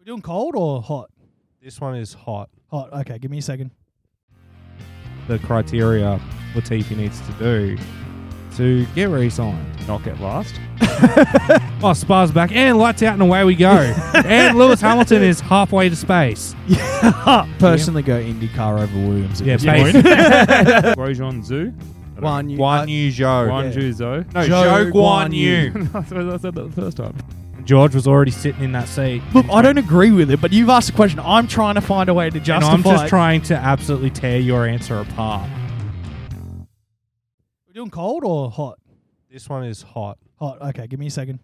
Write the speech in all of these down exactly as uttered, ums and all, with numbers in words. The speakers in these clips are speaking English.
We're doing cold or hot? This one is hot. Hot. Okay, give me a second. The criteria Latifi needs to do to get re-signed. Not get last. Oh, Spar's back and lights out and away we go. And Lewis Hamilton is halfway to space. Yeah. Personally, go IndyCar over Williams. At Yeah, this base. point. Grosjean Zhu. One, you, Guan Yu Zhou. Guan yeah. Zhu Zhou. No, Zhou Zhou Guan Guan Yu. I suppose I said that the first time. George was already sitting in that seat. Look, I don't agree with it, but you've asked a question. I'm trying to find a way to And justify I'm just it. trying to absolutely tear your answer apart. We're doing cold or hot? This one is hot. Hot. Okay, give me a second.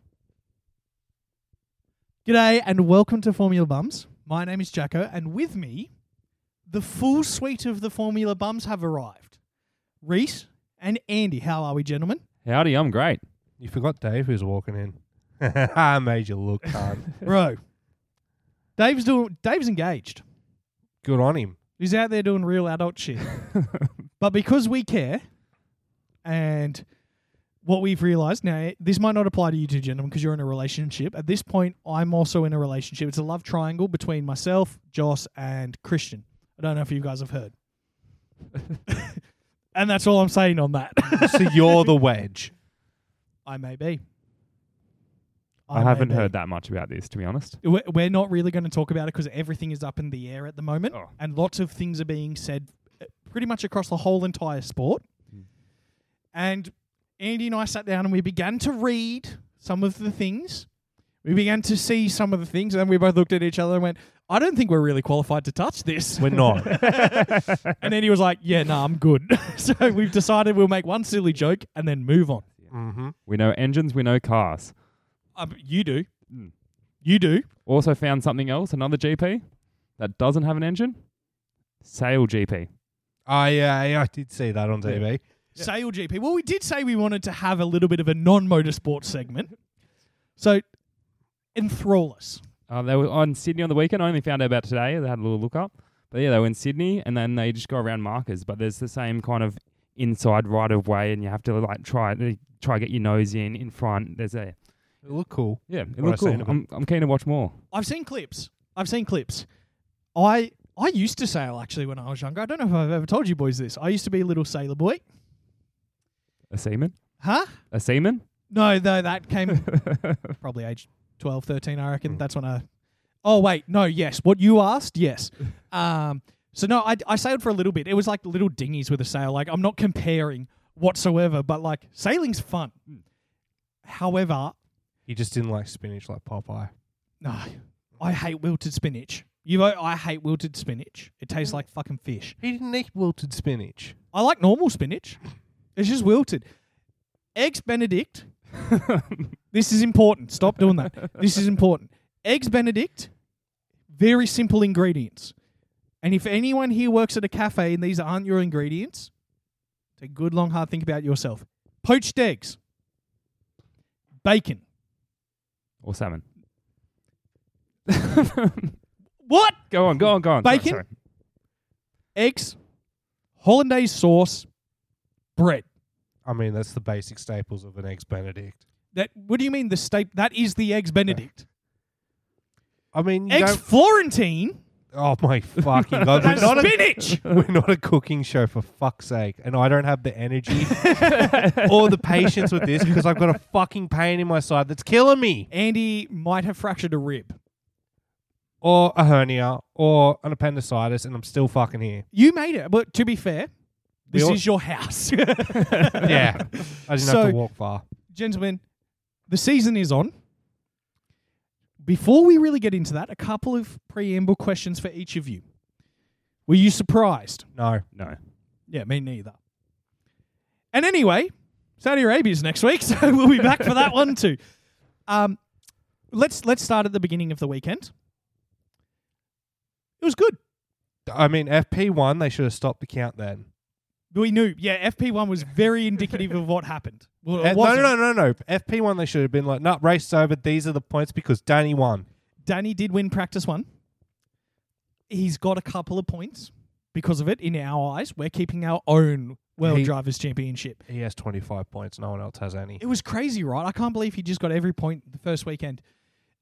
G'day and welcome to Formula Bums. My name is Jacko, and with me, the full suite of the Formula Bums have arrived. Reese and Andy, how are we, gentlemen? Howdy, I'm great. You forgot Dave who's walking in. I made you look, cunt. Bro, Dave's doing. Dave's engaged. Good on him. He's out there doing real adult shit. But because we care, and what we've realised, now, this might not apply to you two gentlemen because you're in a relationship. At this point, I'm also in a relationship. It's a love triangle between myself, Joss, and Christian. I don't know if you guys have heard. And that's all I'm saying on that. So you're the wedge. I may be. I, haven't heard that much about this, to be honest. We're we're not really going to talk about it because everything is up in the air at the moment. Oh. And lots of things are being said uh, pretty much across the whole entire sport. Mm. And Andy and I sat down and we began to read some of the things. We began to see some of the things, and we both looked at each other and went, I don't think we're really qualified to touch this. We're not. And then he was like, yeah, no, nah, I'm good. So we've decided we'll make one silly joke and then move on. Mm-hmm. We know engines, we know cars. Um, you do. Mm. You do. Also found something else, another G P that doesn't have an engine. Sail G P. Oh, yeah, yeah, I did see that on T V. Yeah. Sail G P. Well, we did say we wanted to have a little bit of a non-motorsport segment. So, enthrall us. Uh, they were on Sydney on the weekend. I only found out about today. They had a little look up. But yeah, they were in Sydney, and then they just go around markers. But there's the same kind of inside right of way, and you have to like try try get your nose in in front. There's a It looked cool. yeah, it What looked I've cool. seen of it. I'm I'm keen to watch more. I've seen clips. I've seen clips. I I used to sail, actually, when I was younger. I don't know if I've ever told you boys this. I used to be a little sailor boy. A seaman? Huh? A seaman? No, no, that came probably age twelve, thirteen, I reckon. That's when I... Oh, wait. No, yes. What you asked, yes. Um, so, no, I, I sailed for a little bit. It was like little dinghies with a sail. Like, I'm not comparing whatsoever, but, like, sailing's fun. However, He just didn't like spinach like Popeye. no, I hate wilted spinach. You know, I hate wilted spinach. It tastes like fucking fish. He didn't eat wilted spinach. I like normal spinach. It's just wilted. Eggs Benedict. This is important. Stop doing that. This is important. Eggs Benedict, very simple ingredients. And if anyone here works at a cafe and these aren't your ingredients, take a good long hard think about yourself. Poached eggs. Bacon. Or salmon? What? Go on, go on, go on. Sorry, Bacon? sorry. Eggs. Hollandaise sauce. Bread. I mean, that's the basic staples of an Eggs Benedict. That. What do you mean the steak? That is the Eggs Benedict. I mean, you Eggs don't... Florentine. Oh, my fucking God. That's We're not, spinach. a, we're not a cooking show, for fuck's sake. And I don't have the energy or the patience with this because I've got a fucking pain in my side that's killing me. Andy might have fractured a rib. Or a hernia or an appendicitis, and I'm still fucking here. You made it, but to be fair, this all- is your house. Yeah. I didn't So- have to walk far. Gentlemen, the season is on. Before we really get into that, a couple of preamble questions for each of you. Were you surprised? No. No. Yeah, me neither. And anyway, Saudi Arabia's next week, so we'll be back for that one too. Um, let's let's start at the beginning of the weekend. It was good. I mean, F P one, they should have stopped the count then. We knew. Yeah, F P one was very indicative of what happened. Well, Uh, it no, wasn't. no, no, no, no. F P one, they should have been like, no, race over. These are the points because Danny won. Danny did win practice one. He's got a couple of points because of it in our eyes. We're keeping our own World He- Drivers' Championship. He has twenty-five points. No one else has any. It was crazy, right? I can't believe he just got every point the first weekend.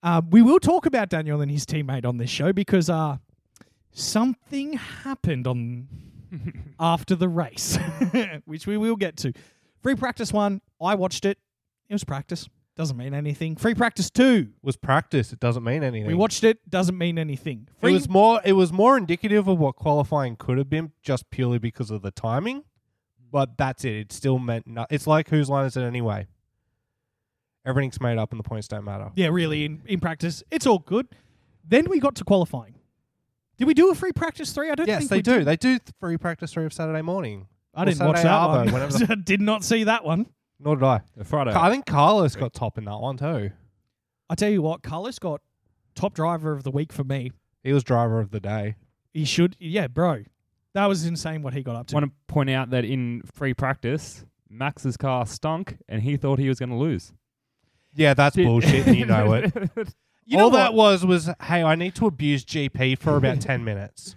Uh, we will talk about Daniel and his teammate on this show because uh, something happened on after the race, which we will get to. Free practice one, I watched it. It was practice. Doesn't mean anything. Free practice two, was practice. It doesn't mean anything. we watched it. Doesn't mean anything. It Free was more. It was more indicative of what qualifying could have been, just purely because of the timing. But that's it. It still meant no. It's like whose line is it anyway? Everything's made up and the points don't matter. Yeah, really, in, in practice, it's all good. Then we got to qualifying. Did we do a free practice three? I don't Yes, think they we do. did. They do free practice three of Saturday morning. I or didn't watch Saturday that Arvo, one. whenever the- I did not see that one. Nor did I. Friday. I think Carlos got top in that one too. I tell you what, Carlos got top driver of the week for me. He was driver of the day. He should, yeah, bro. That was insane what he got up to. Want to point out that in free practice, Max's car stunk and he thought he was going to lose. Yeah, that's Did- bullshit, and you know it. You know All that what? was was, hey, I need to abuse G P for about ten minutes.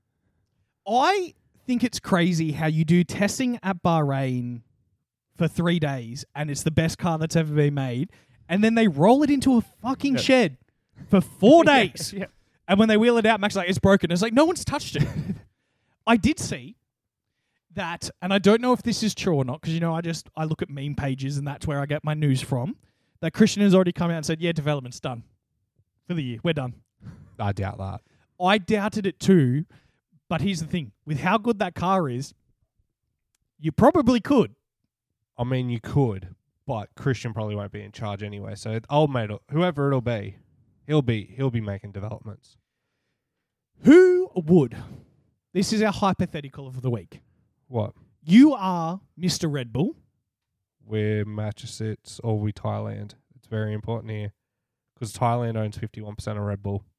I think it's crazy how you do testing at Bahrain for three days and it's the best car that's ever been made, and then they roll it into a fucking Yeah. shed for four days. Yeah. And when they wheel it out, Max is like, it's broken. It's like, no one's touched it. I did see that, and I don't know if this is true or not, because, you know, I just, I look at meme pages and that's where I get my news from, that Christian has already come out and said, yeah, development's done for the year. We're done. I doubt that. I doubted it too, but here's the thing. With how good that car is, you probably could. I mean, you could, but Christian probably won't be in charge anyway. So old mate, whoever it'll be, he'll be he'll be making developments. Who would? This is our hypothetical of the week. What? You are Mister Red Bull. We're Massachusetts or we Thailand. It's very important here because Thailand owns fifty-one percent of Red Bull.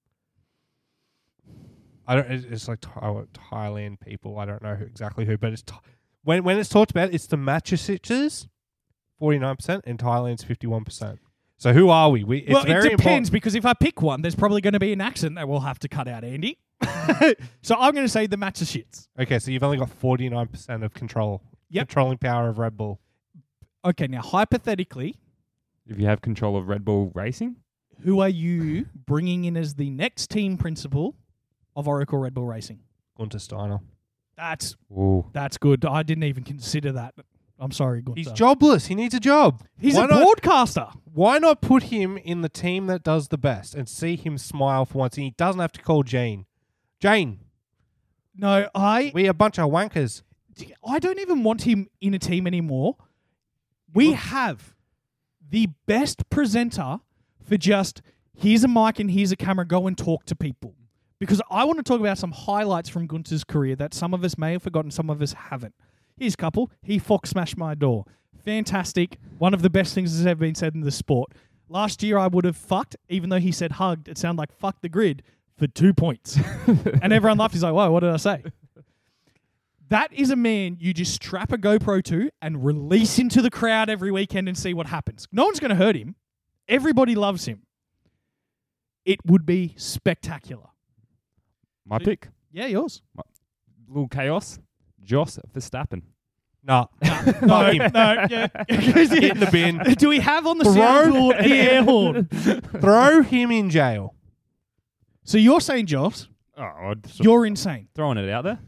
I don't. It's it's like Thai- Thailand people. I don't know who, exactly who, but it's Tha- when when it's talked about, it's the Massachusetts forty-nine percent and Thailand's fifty-one percent. So who are we? We it's well, very it depends important. because if I pick one, there's probably going to be an accent that we'll have to cut out, Andy. So I'm going to say the Massachusetts. Okay, so you've only got forty-nine percent of control, Yep. controlling power of Red Bull. Okay, now hypothetically, If you have control of Red Bull Racing, who are you bringing in as the next team principal of Oracle Red Bull Racing? Gunter Steiner. That's ooh, that's good. I didn't even consider that. I'm sorry, Gunther. He's jobless. He needs a job. He's Why a not- broadcaster. Why not put him in the team that does the best and see him smile for once? And he doesn't have to call Jane. Jane, No, I we a bunch of wankers. I don't even want him in a team anymore. We have the best presenter for just here's a mic and here's a camera, go and talk to people. Because I want to talk about some highlights from Gunter's career that some of us may have forgotten, some of us haven't. Here's a couple. He fox smashed my door. Fantastic. One of the best things that's ever been said in the sport. Last year I would have fucked, even though he said hugged, it sounded like fuck the grid for two points. And everyone laughed. He's like, whoa, what did I say? That is a man you just strap a GoPro to and release into the crowd every weekend and see what happens. No one's going to hurt him. Everybody loves him. It would be spectacular. my pick, Yeah, yours. little chaos, Jos Verstappen. Nah. No, no, yeah. Get in the bin. Do we have on the Throw soundboard an air horn? Throw him in jail. So you're saying, Joss, Oh, I'm just you're insane. throwing it out there.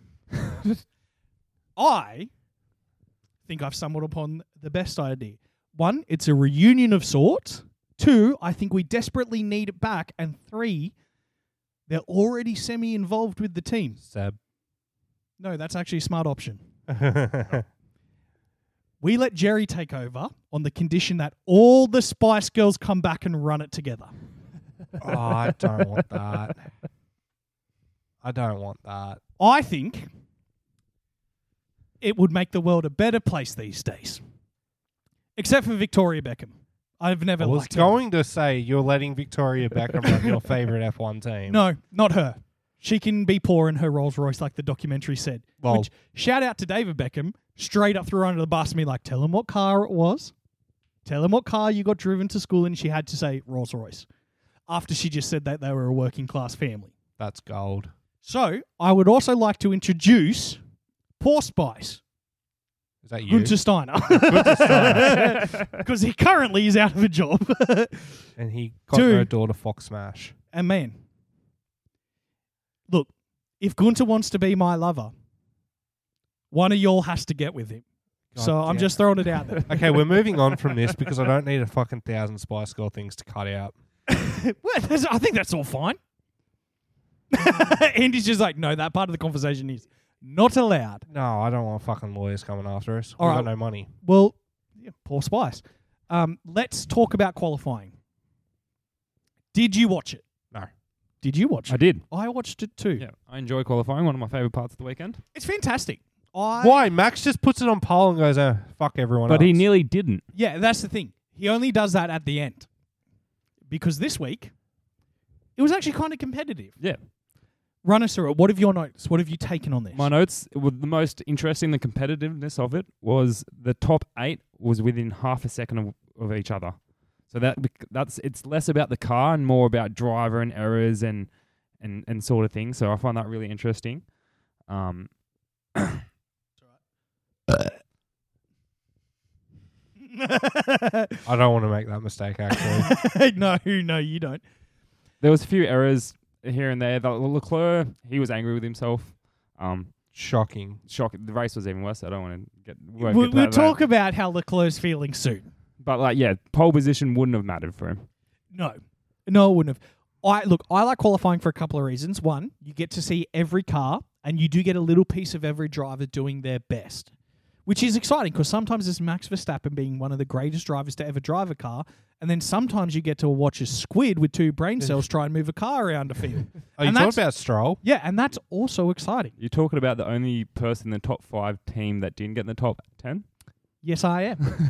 I think I've stumbled upon the best idea. One, it's a reunion of sorts. Two, I think we desperately need it back. And three, they're already semi-involved with the team. Seb. No, that's actually a smart option. We let Jerry take over on the condition that all the Spice Girls come back and run it together. Oh, I don't want that. I don't want that. I think it would make the world a better place these days. Except for Victoria Beckham. I've never I was liked her. going to say you're letting Victoria Beckham run your favourite F one team. No, not her. She can be poor in her Rolls Royce, like the documentary said. Well- Which, shout out to David Beckham, straight up threw her under the bus and be like, tell him what car it was. Tell him what car you got driven to school in. She had to say Rolls Royce. After she just said that they were a working class family. That's gold. So, I would also like to introduce Poor Spice. Is that you? Gunther Steiner. Because he currently is out of a job. And he got no Dude. door to Fox Smash. And man, look, if Gunther wants to be my lover, one of y'all has to get with him. God so I'm damn. just throwing it out there. Okay, we're moving on from this because I don't need a fucking thousand Spice Girl things to cut out. Well, that's- I think that's all fine. Andy's just like, no, that part of the conversation is not allowed. No, I don't want fucking lawyers coming after us. All We've right. got no money. Well, yeah, poor Spice. Um, let's talk about qualifying. Did you watch it? No. Did you watch I it? did. I watched it too. Yeah, I enjoy qualifying. One of my favorite parts of the weekend. It's fantastic. I, Why? Max just puts it on pole and goes, oh, fuck everyone But else. he nearly didn't. Yeah, that's the thing. He only does that at the end. Because this week, it was actually kind of competitive. Yeah. Run us through it. What have your notes? What have you taken on this? My notes, were the most interesting, the competitiveness of it was the top eight was within half a second of, of each other. So that bec- that's it's less about the car and more about driver and errors and and, and sort of thing. So I find that really interesting. Um, I don't want to make that mistake, actually. no, no, you don't. there was a few errors here and there. The Leclerc, he was angry with himself. Um, Shocking. shock. The race was even worse. So I don't want to get. we We'll, won't get to we'll that. talk about how Leclerc's feeling soon. But like, yeah, pole position wouldn't have mattered for him. No, no, it wouldn't have. I look. I like qualifying for a couple of reasons. One, you get to see every car, and you do get a little piece of every driver doing their best, which is exciting because sometimes it's Max Verstappen being one of the greatest drivers to ever drive a car, and then sometimes you get to watch a squid with two brain cells try and move a car around a field. Are you And talking that's- about Stroll? Yeah, and that's also exciting. You're talking about the only person in the top five team that didn't get in the top ten. Yes, I am.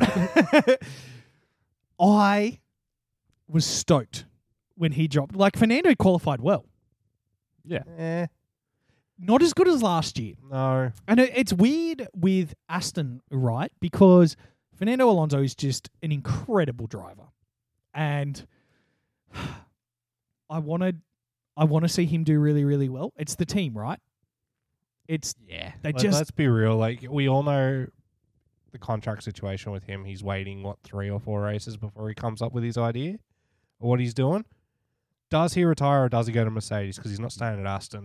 I was stoked when he dropped. Like, Fernando qualified well. Yeah. Eh, Not as good as last year. no. And it, it's weird with Aston, right? Because Fernando Alonso is just an incredible driver. And I wanted I want to see him do really, really well. It's the team, right? It's Yeah. They Let, just- let's be real. Like, we all know the contract situation with him. He's waiting, what, three or four races before he comes up with his idea or what he's doing. Does he retire or does he go to Mercedes? Because he's not staying at Aston.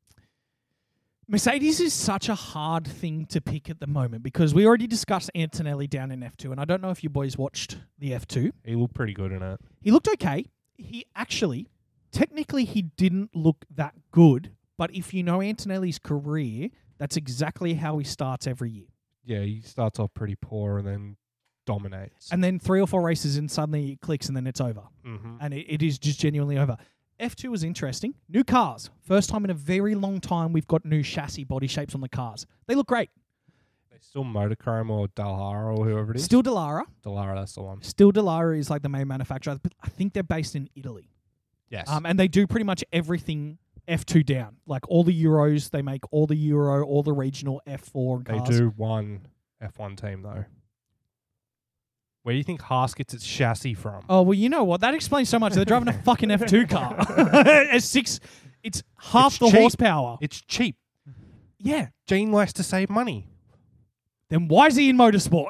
Mercedes is such a hard thing to pick at the moment because we already discussed Antonelli down in F two, and I don't know if you boys watched the F two. He looked pretty good in it. He looked okay. He actually, technically, he didn't look that good, but if you know Antonelli's career, that's exactly how he starts every year. Yeah, he starts off pretty poor and then dominates. And then three or four races and suddenly it clicks and then it's over. mm-hmm. And it, it is just genuinely over. F two was interesting. New cars. First time in a very long time we've got new chassis body shapes on the cars. They look great. They still Motochrome or Dallara or whoever it is. Still Dallara. Dallara, that's the one. Still Dallara is like the main manufacturer. But I think they're based in Italy. Yes. Um, and they do pretty much everything F two down. Like all the Euros, they make all the Euro, all the regional F four they cars. do one F one team, though. Where do you think Haas gets its chassis from? Oh, well, you know what? That explains so much. They're driving a fucking F two car. a six, it's half It's the cheap. horsepower. It's cheap. Yeah. Gene likes to save money. Then why is he in motorsport?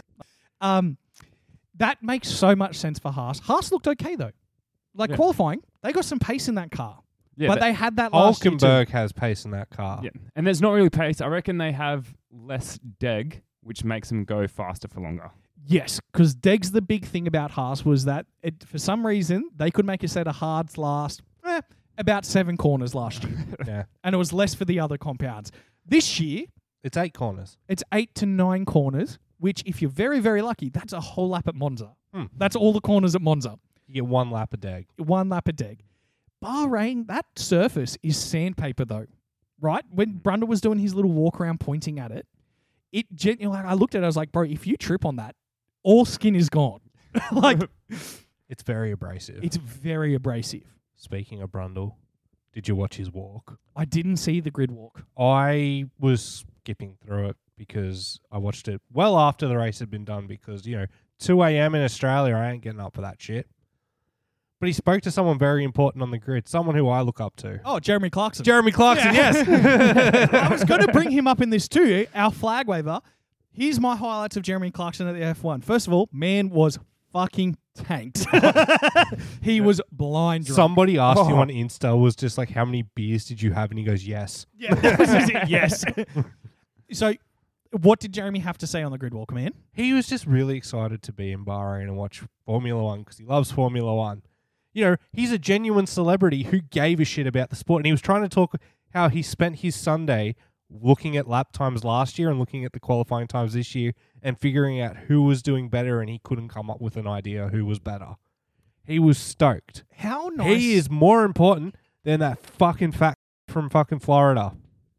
um, that makes so much sense for Haas. Haas looked okay, though. Like Yeah. qualifying, they got some pace in that car. Yeah, but they had that last year too. Hulkenberg has pace in that car. Yeah, and there's not really pace. I reckon they have less deg, which makes them go faster for longer. Yes, because Deg's the big thing about Haas was that it, for some reason they could make a set of hards last eh, about seven corners last year, Yeah. and it was less for the other compounds. This year It's eight corners. it's eight to nine corners, which if you're very very lucky, that's a whole lap at Monza. Hmm. That's all the corners at Monza. You get one lap a day. One lap a Deg. Bahrain, that surface is sandpaper though, right? When Brundle was doing his little walk around pointing at it, it gen- like I looked at it, I was like, bro, if you trip on that, all skin is gone. Like It's very abrasive. it's very abrasive. Speaking of Brundle, did you watch his walk? I didn't see the grid walk. I was skipping through it because I watched it well after the race had been done because, you know, two a.m. in Australia, I ain't getting up for that shit. But he spoke to someone very important on the grid, someone who I look up to. Oh, Jeremy Clarkson. Jeremy Clarkson, Yeah. yes. I was going to bring him up in this too, our flag waver. Here's my highlights of Jeremy Clarkson at the F one. First of all, man was fucking tanked. He was blind drunk. Somebody asked him Oh. on Insta, was just like, how many beers did you have? And he goes, yes. Yeah, this is it, yes. So, what did Jeremy have to say on the grid walk, man? He was just really excited to be in Bahrain and watch Formula One because he loves Formula One. You know, he's a genuine celebrity who gave a shit about the sport. And he was trying to talk how he spent his Sunday looking at lap times last year and looking at the qualifying times this year and figuring out who was doing better, and he couldn't come up with an idea who was better. He was stoked. How nice. He is more important than that fucking fat from fucking Florida.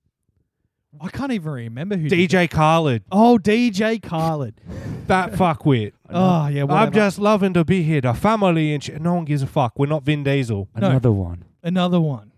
I can't even remember who. D J Khaled. Oh, D J Khaled. That fuckwit. Oh, yeah, whatever. I'm just loving to be here, the family and shit. No one gives a fuck. We're not Vin Diesel. No. Another one. Another one.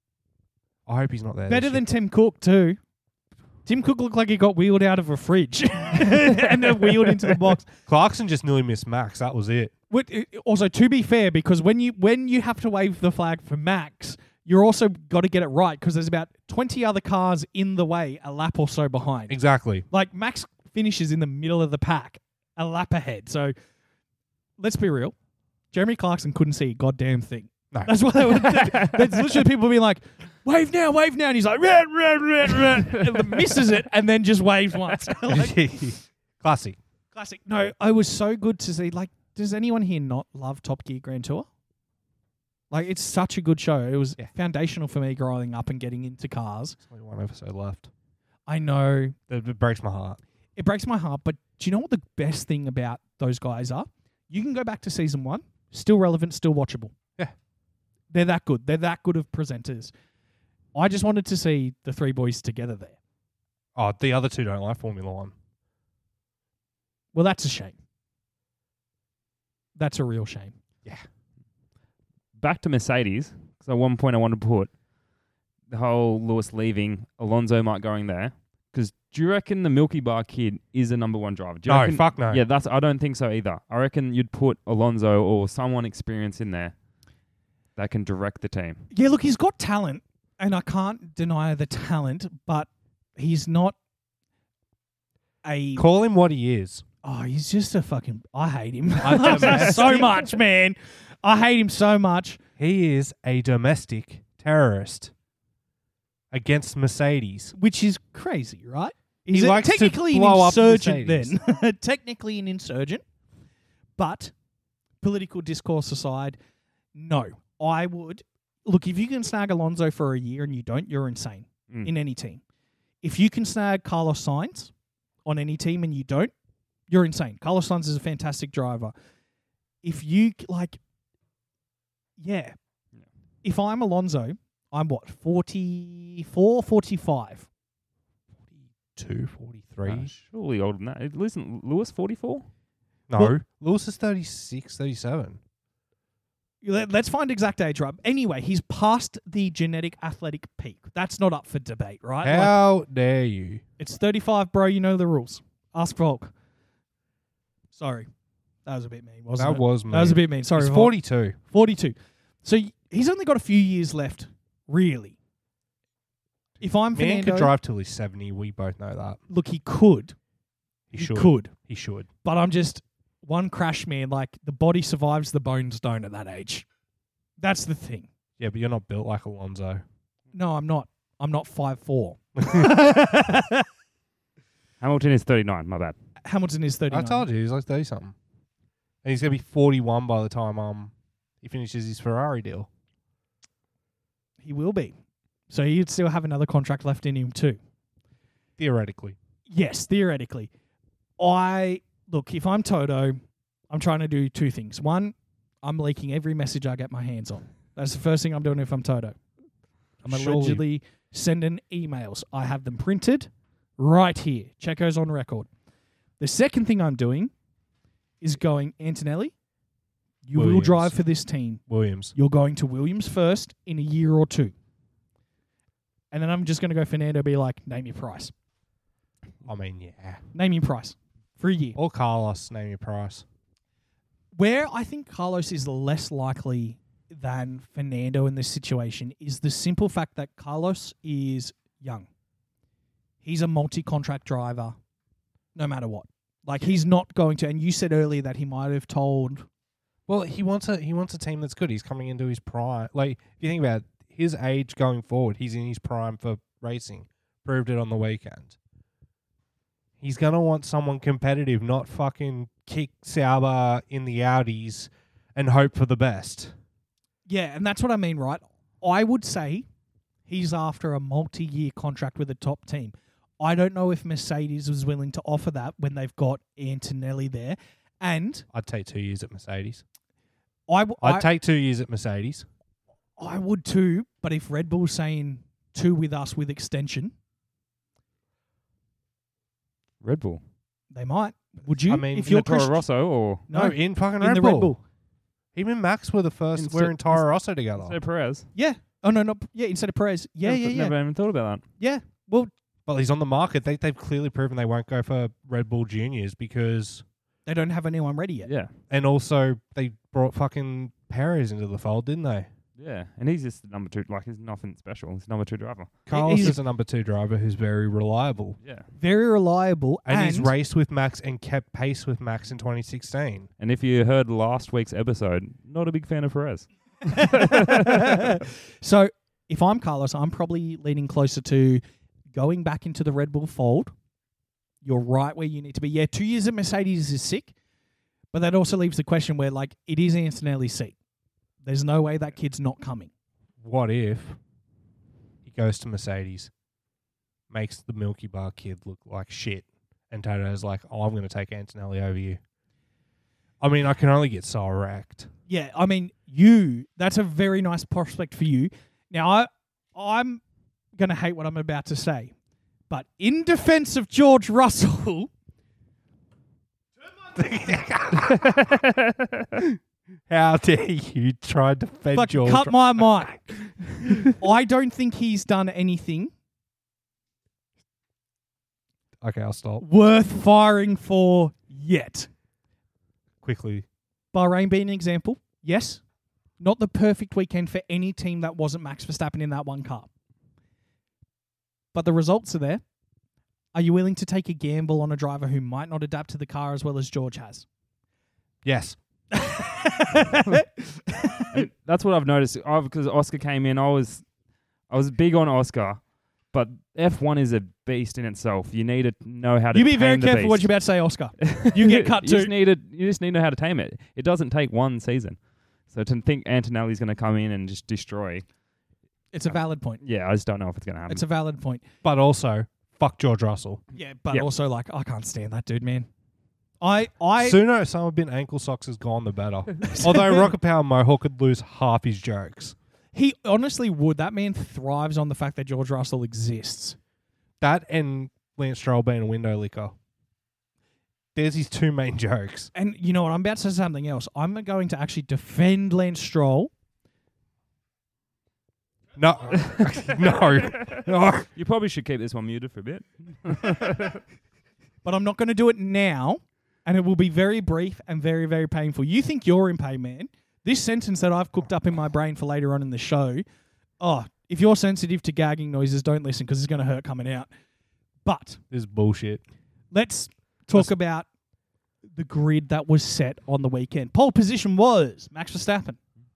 I hope he's not there. Better this than Tim Cook, too. Tim Cook looked like he got wheeled out of a fridge and then wheeled into the box. year. Clarkson just nearly missed Max. That was it. What- Also, to be fair, because when you when you have to wave the flag for Max, you're also got to get it right because there's about twenty other cars in the way, a lap or so behind. Exactly. Like, Max finishes in the middle of the pack, a lap ahead. So, let's be real. Jeremy Clarkson couldn't see a goddamn thing. No. That's what they were That's literally people being like, wave now, wave now. And he's like, red, red, red, red. And misses it and then just waves once. Like, Classy. classic. No, I was so good to see. Like, does anyone here not love Top Gear Grand Tour? Like, it's such a good show. It was Yeah. foundational for me growing up and getting into cars. There's only one episode left. I know It, it breaks my heart. it breaks my heart, but do you know what the best thing about those guys are? You can go back to season one, still relevant, still watchable. Yeah. They're that good. They're that good of presenters. I just wanted to see the three boys together there. Oh, the other two don't like Formula One. Well, that's a shame. That's a real shame. Back to Mercedes. So at one point I wanted to put the whole Lewis leaving, Alonso might going there. Because do you reckon the Milky Bar kid is a number one driver? Do you No, reckon, fuck no. Yeah, that's. I don't think so either. I reckon you'd put Alonso or someone experienced in there that can direct the team. Yeah, look, he's got talent, and I can't deny the talent, but he's not a... Call him what he is. Oh, he's just a fucking... I hate him A domestic. so much, man. I hate him so much. He is a domestic terrorist against Mercedes. Which is crazy, right? He He's a- likes to technically an blow up insurgent Mercedes. then. Technically an insurgent. But political discourse aside, no. I would... Look, if you can snag Alonso for a year and you don't, you're insane Mm. in any team. If you can snag Carlos Sainz on any team and you don't, you're insane. Carlos Sainz is a fantastic driver. If you, like... Yeah. Yeah. If I'm Alonso, I'm what, forty-four, forty-five? Two, forty-three. Uh, surely older than that. Isn't Lewis forty-four? No. Well- Lewis is thirty-six, thirty-seven. Let- Let's find exact age, right? Anyway, he's past the genetic athletic peak. That's not up for debate, right? Like, How dare you? it's thirty-five, bro. You know the rules. Ask Volk. Sorry. That was a bit mean, wasn't That it? was me. That was a bit mean. Sorry, He's Volk. forty-two. forty-two. So y- he's only got a few years left, really. If I'm Man Fernando, could drive till he's seventy. We both know that. look, he could. He, He should. could. He should. But I'm just one crash, man. Like, the body survives, the bones don't at that age. That's the thing. Yeah, but you're not built like Alonso. No, I'm not. I'm not five four. Hamilton is thirty-nine. My bad. Hamilton is thirty-nine. I told you, he's like thirty something. And he's gonna be forty-one by the time um he finishes his Ferrari deal. He will be. So he'd still have another contract left in him too. Theoretically. Yes, theoretically. I look, if I'm Toto, I'm trying to do two things. One, I'm leaking every message I get my hands on. That's the first thing I'm doing if I'm Toto. I'm Surely. allegedly sending emails. I have them printed right here. Checo's on record. The second thing I'm doing is going, Antonelli, you will Williams. drive for this team. Williams. You're going to Williams first in a year or two. And then I'm just going to go Fernando, be like, name your price. I mean, yeah. Name your price for a year. Or Carlos, name your price. Where I think Carlos is less likely than Fernando in this situation is the simple fact that Carlos is young. He's a multi-contract driver. no matter what. Like he's not going to. And you said earlier that he might have told. Well, he wants a he wants a team that's good. He's coming into his prime. Like if you think about it, his age going forward, he's in his prime for racing. Proved it on the weekend. He's gonna want someone competitive, not fucking kick Sauber in the Audis and hope for the best. Yeah, and that's what I mean, right? I would say he's after a multi-year contract with a top team. I don't know if Mercedes was willing to offer that when they've got Antonelli there. And I'd take two years at Mercedes. I, w- I'd I, take two years at Mercedes. I would too, but if Red Bull's saying two with us with extension, Red Bull. they might. Would you? I mean, if In you're the Toro Christ- Rosso or No, in fucking in Red the Bull. Red Bull. Him and Max were the first. Instead- we're in Toro Rosso together. instead of Perez? Yeah. Oh, no, no. Yeah, instead of Perez. Yeah, Never- yeah, yeah. Never even thought about that. Yeah. Well, Well, he's on the market. They, they've clearly proven they won't go for Red Bull Juniors because, they don't have anyone ready yet. Yeah. and also they brought fucking Perez into the fold, didn't they? Yeah. And he's just the number two. Like, he's nothing special. He's number two driver. Carlos he's- is a number two driver who's very reliable, Yeah. Very reliable. and, And, he's raced with Max and kept pace with Max in twenty sixteen. And if you heard last week's episode, not a big fan of Perez. So if I'm Carlos, I'm probably leaning closer to going back into the Red Bull fold. You're right where you need to be. Yeah, two years at Mercedes is sick, but that also leaves the question where, like, it is Antonelli's seat. There's no way that kid's not coming. What if he goes to Mercedes, makes the Milky Bar kid look like shit, and Toto's like, "Oh, I'm going to take Antonelli over you." I mean, I can only get so wrecked. Yeah, I mean, you, that's a very nice prospect for you. Now, I, I'm going to hate what I'm about to say, but in defense of George Russell, How dare you try to defend fucking George? cut my mic. I don't think he's done anything Okay, I'll stop worth firing for yet. quickly. Bahrain being an example, yes. Not the perfect weekend for any team that wasn't Max Verstappen in that one car. But the results are there. Are you willing to take a gamble on a driver who might not adapt to the car as well as George has? Yes. And that's what I've noticed. I've, because Oscar came in, I was, I was big on Oscar, but F one is a beast in itself. You need to know how to. You be tame very the careful beast. what you're about to say, Oscar. You get cut you too. Just need to, you just need to know how to tame it. It doesn't take one season. So to think Antonelli's going to come in and just destroy, It's a valid point. yeah, I just don't know if it's going to happen. It's a valid point. But also, fuck George Russell. Yeah, but Yep. also, like, I can't stand that dude, man. I, I, Sooner Osama bin ankle socks has gone, the better. Although Rocket Power Mohawk could lose half his jokes. he honestly would. That man thrives on the fact that George Russell exists. That and Lance Stroll being a window licker. There's his two main jokes. And you know what? I'm about to say something else. I'm going to actually defend Lance Stroll. No. no. No. You probably should keep this one muted for a bit. But I'm not going to do it now, and it will be very brief and very, very painful. You think you're in pain, man. This sentence that I've cooked up in my brain for later on in the show, oh, if you're sensitive to gagging noises, don't listen because it's going to hurt coming out. But This is bullshit. let's talk about the grid that was set on the weekend. Pole position was Max Verstappen.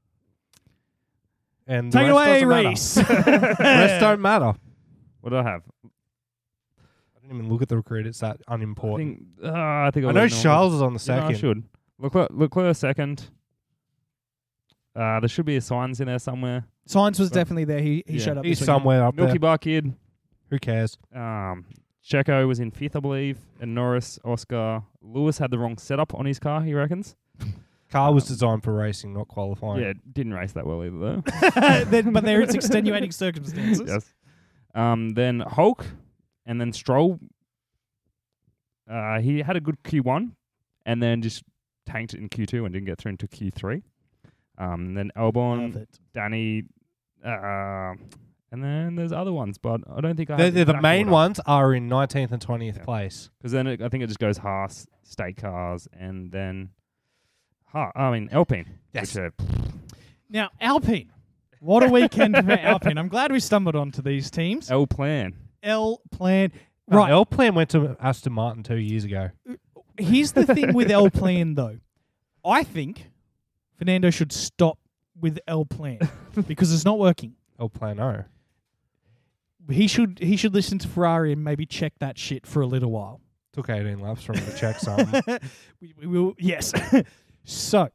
And the Take it rest away, doesn't matter. Reese. The rest don't matter. What do I have? I didn't even look at the grid. It's that I unimportant. think, uh, I think I, I'll know let Norman- Charles is on the Yeah, second. I should. Leclerc, Leclerc second. Uh, there should be a signs in there somewhere. Science was definitely there. He he Yeah. showed up. He's this weekend. somewhere up Milky there. Bar Kid. Who cares? Um, Checo was in fifth, I believe, and Norris, Oscar, Lewis had the wrong setup on his car. He reckons. Car was Um, designed for racing, not qualifying. Yeah, didn't race that well either though. Then- but there is extenuating circumstances. Yes. Um, then Hulk, and then Stroll. Uh, he had a good Q one, and then just tanked it in Q two and didn't get through into Q three. Um, then Love Albon, it. Danny, uh, and then there's other ones, but I don't think I. The, have the, the exact main order. ones are in nineteenth and twentieth Yeah. place. Because then it, I think it just goes Haas, State Cars, and then, ha, I mean Alpine. Yes. Which are, Now, Alpine. What a weekend for Alpine. I'm glad we stumbled onto these teams. L Plan. L Plan. No, Right. Alpine went to Aston Martin two years ago. Here's the thing with L Plan though. I think Fernando should stop with L Plan because it's not working. Alpine, no. He should he should listen to Ferrari and maybe check that shit for a little while. Took eighteen laps for him to check something. we, we will yes. So,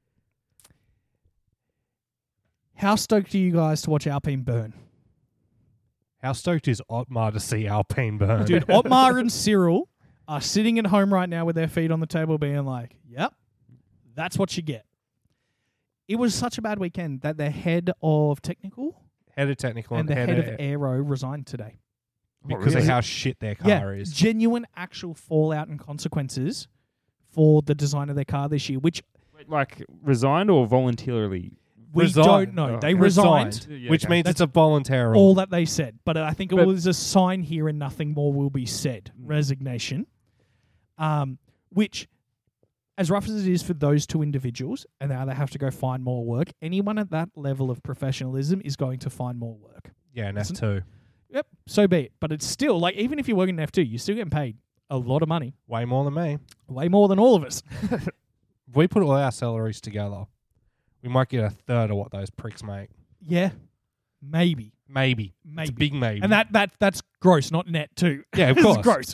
how stoked are you guys to watch Alpine burn? How stoked is Otmar to see Alpine burn? Dude, Otmar and Cyril are sitting at home right now with their feet on the table being like, yep, that's what you get. It was such a bad weekend that the head of technical Head of technical and and, the head of air- aero resigned today. because really? of how shit their car Yeah, is. genuine actual fallout and consequences for the design of their car this year, which Wait, like resigned or voluntarily? we Resigned. don't know. Oh, They Resigned. resigned. Yeah, Which okay. means it's a voluntary. All that they said, but I think it But- was a sign here and nothing more will be said. Mm. Resignation, um, which, as rough as it is for those two individuals, and now they have to go find more work. Anyone at that level of professionalism is going to find more work. yeah, an F Isn't- two. Yep, so be it. But it's still like even if you're working in F two, you're still getting paid a lot of money, Way more than me. way more than all of us. If we put all our salaries together, we might get a third of what those pricks make. Yeah, maybe, Maybe. maybe, It's a big maybe. and that that that's gross, not net too. Yeah, of This is course. gross.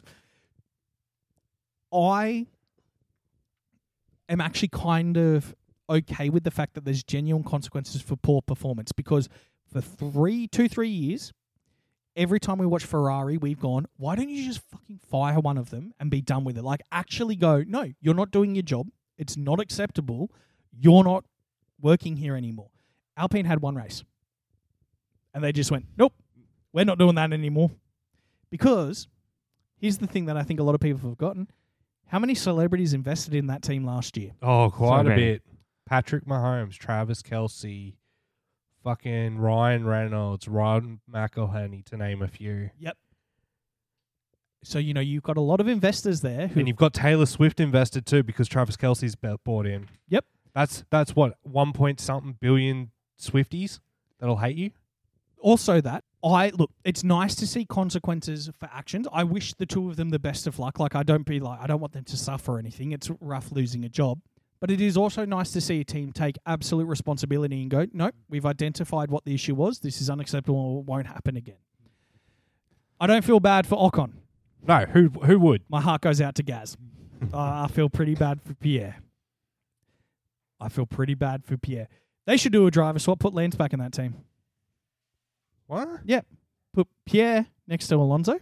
I am actually kind of okay with the fact that there's genuine consequences for poor performance because for three, two, three years, every time we watch Ferrari, we've gone, why don't you just fucking fire one of them and be done with it? Like, actually go, no, you're not doing your job. It's not acceptable. You're not working here anymore. Alpine had one race. And they just went, nope, we're not doing that anymore. Because here's the thing that I think a lot of people have forgotten. How many celebrities invested in that team last year? Oh, quite So a many. bit. Patrick Mahomes, Travis Kelce, fucking Ryan Reynolds, Ryan McElhenney, to name a few. So, you know, you've got a lot of investors there who And you've got Taylor Swift invested too because Travis Kelce's be- bought in. Yep. That's that's what one point something billion Swifties that'll hate you. also that I look, it's nice to see consequences for actions. I wish the two of them the best of luck. Like I don't be like I don't want them to suffer or anything. It's rough losing a job. But it is also nice to see a team take absolute responsibility and go, nope, we've identified what the issue was. This is unacceptable. It won't happen again. I don't feel bad for Ocon. No, who who would? My heart goes out to Gaz. uh, I feel pretty bad for Pierre. I feel pretty bad for Pierre. They should do a driver swap. Put Lance back in that team. What? Put Pierre next to Alonso.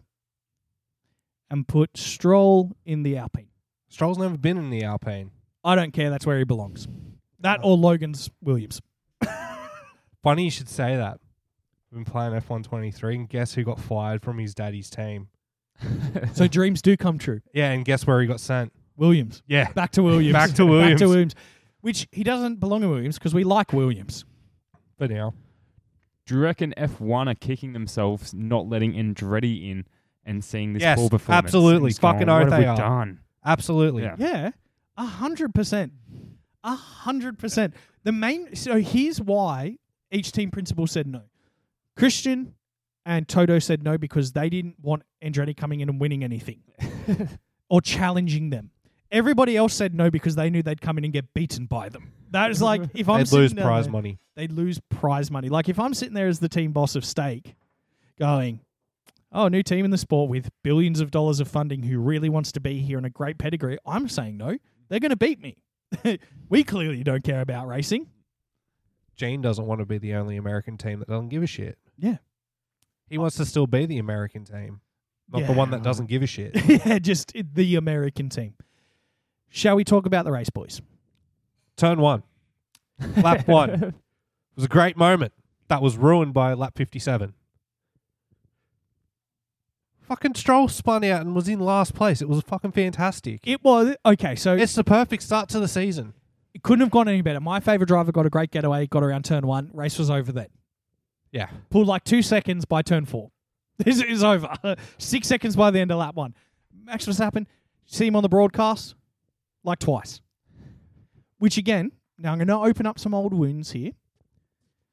And put Stroll in the Alpine. Stroll's never been in the Alpine. I don't care. That's where he belongs. That or Logan's Williams. Funny you should say that. We've been playing F one twenty-three, and guess who got fired from his daddy's team? So dreams do come true. Yeah, and guess where he got sent? Williams. Yeah. Back to Williams. Back to Williams. Back to Williams. Which he doesn't belong in Williams because we like Williams. But now, Do you reckon F one are kicking themselves not letting Andretti in and seeing this Yes, poor performance? absolutely. And just going, Fucking what oath have they we are. done? absolutely. Yeah. Yeah, a hundred percent, a hundred percent. The main. So here's why each team principal said no. Christian and Toto said no because they didn't want Andretti coming in and winning anything or challenging them. Everybody else said no because they knew they'd come in and get beaten by them. That is like if I'm They'd sitting lose down prize there- money. they'd lose prize money. Like if I'm sitting there as the team boss of Stake, going, "Oh, new team in the sport with billions of dollars of funding who really wants to be here and a great pedigree," I'm saying no. They're going to beat me. We clearly don't care about racing. Gene doesn't want to be the only American team that doesn't give a shit. Yeah. He wants to still be the American team, not Yeah. the one that doesn't give a shit. Yeah, just the American team. Shall we talk about the race, boys? Turn one. Lap one. It was a great moment. That was ruined by lap fifty-seven. Fucking Stroll spun out and was in last place. It was fucking fantastic. It was okay. So It's the perfect start to the season. it couldn't have gone any better. My favorite driver got a great getaway, got around turn one. Race was over then. Yeah. Pulled like two seconds by turn four. This is over. Six seconds by the end of lap one. Max Verstappen, see him on the broadcast like twice. Which again, now I'm going to open up some old wounds here.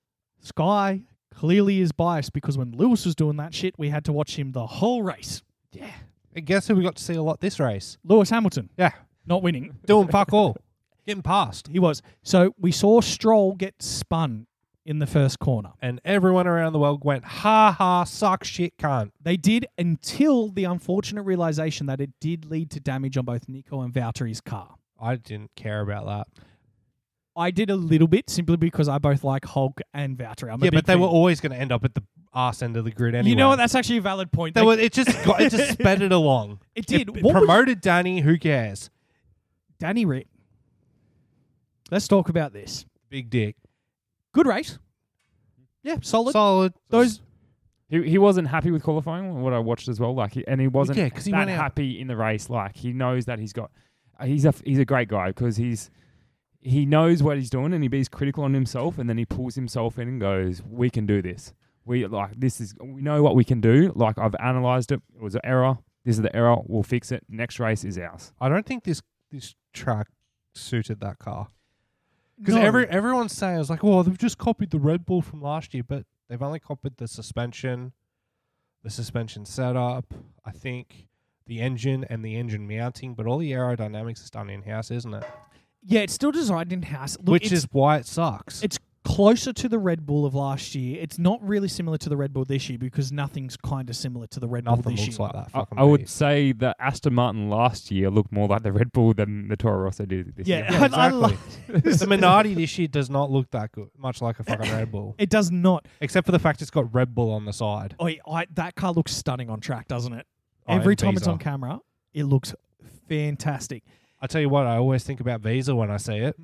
Sky clearly is biased because when Lewis was doing that shit, we had to watch him the whole race. Yeah. And guess who we got to see a lot this race? Lewis Hamilton. Yeah. Not winning. Doing fuck all. Getting past. He was. So we saw Stroll get spun in the first corner. And everyone around the world went, ha ha, suck shit, cunt. They did until the unfortunate realization that it did lead to damage on both Nico and Valtteri's car. I didn't care about that. I did a little bit simply because I both like Hulk and Valtteri. I'm a yeah, big but they fan. were always going to end up at the arse end of the grid anyway. You know what? That's actually a valid point. They They- were, it just got, it just sped it along. It did. It, it What was- promoted Danny. Who cares? Danny Rick. Let's talk about this. Big dick. Good race. Yeah, solid. Solid. Those He he wasn't happy with qualifying. What I watched as well, like, he, and he wasn't Yeah, 'cause he that went out- happy in the race. Like, he knows that he's got. Uh, he's a he's a great guy because he's he knows what he's doing and he he's critical on himself, and then he pulls himself in and goes, "We can do this. We like this is we know what we can do. Like, I've analyzed it. It was an error. This is the error. We'll fix it. Next race is ours." I don't think this this track suited that car. Because No. every everyone's saying it's like, oh, they've just copied the Red Bull from last year, but they've only copied the suspension, the suspension setup, I think the engine and the engine mounting, but all the aerodynamics is done in house, isn't it? Yeah, it's still designed in house. Look, Which it's, is why it sucks. it's closer to the Red Bull of last year. It's not really similar to the Red Bull this year because nothing's kind of similar to the Red Bull Nothing this looks year. like that. I, Fucking I would beast. say that Aston Martin last year looked more like the Red Bull than the Toro Rosso did this Yeah, year. Yeah, I- I exactly. love- the Minardi this year does not look that good, much like a fucking Red Bull, It does not. except for the fact it's got Red Bull on the side. Oh, I, that car looks stunning on track, doesn't it? Oh, Every and time it's Visa. on camera, it looks fantastic. I tell you what, I always think about Visa when I see it,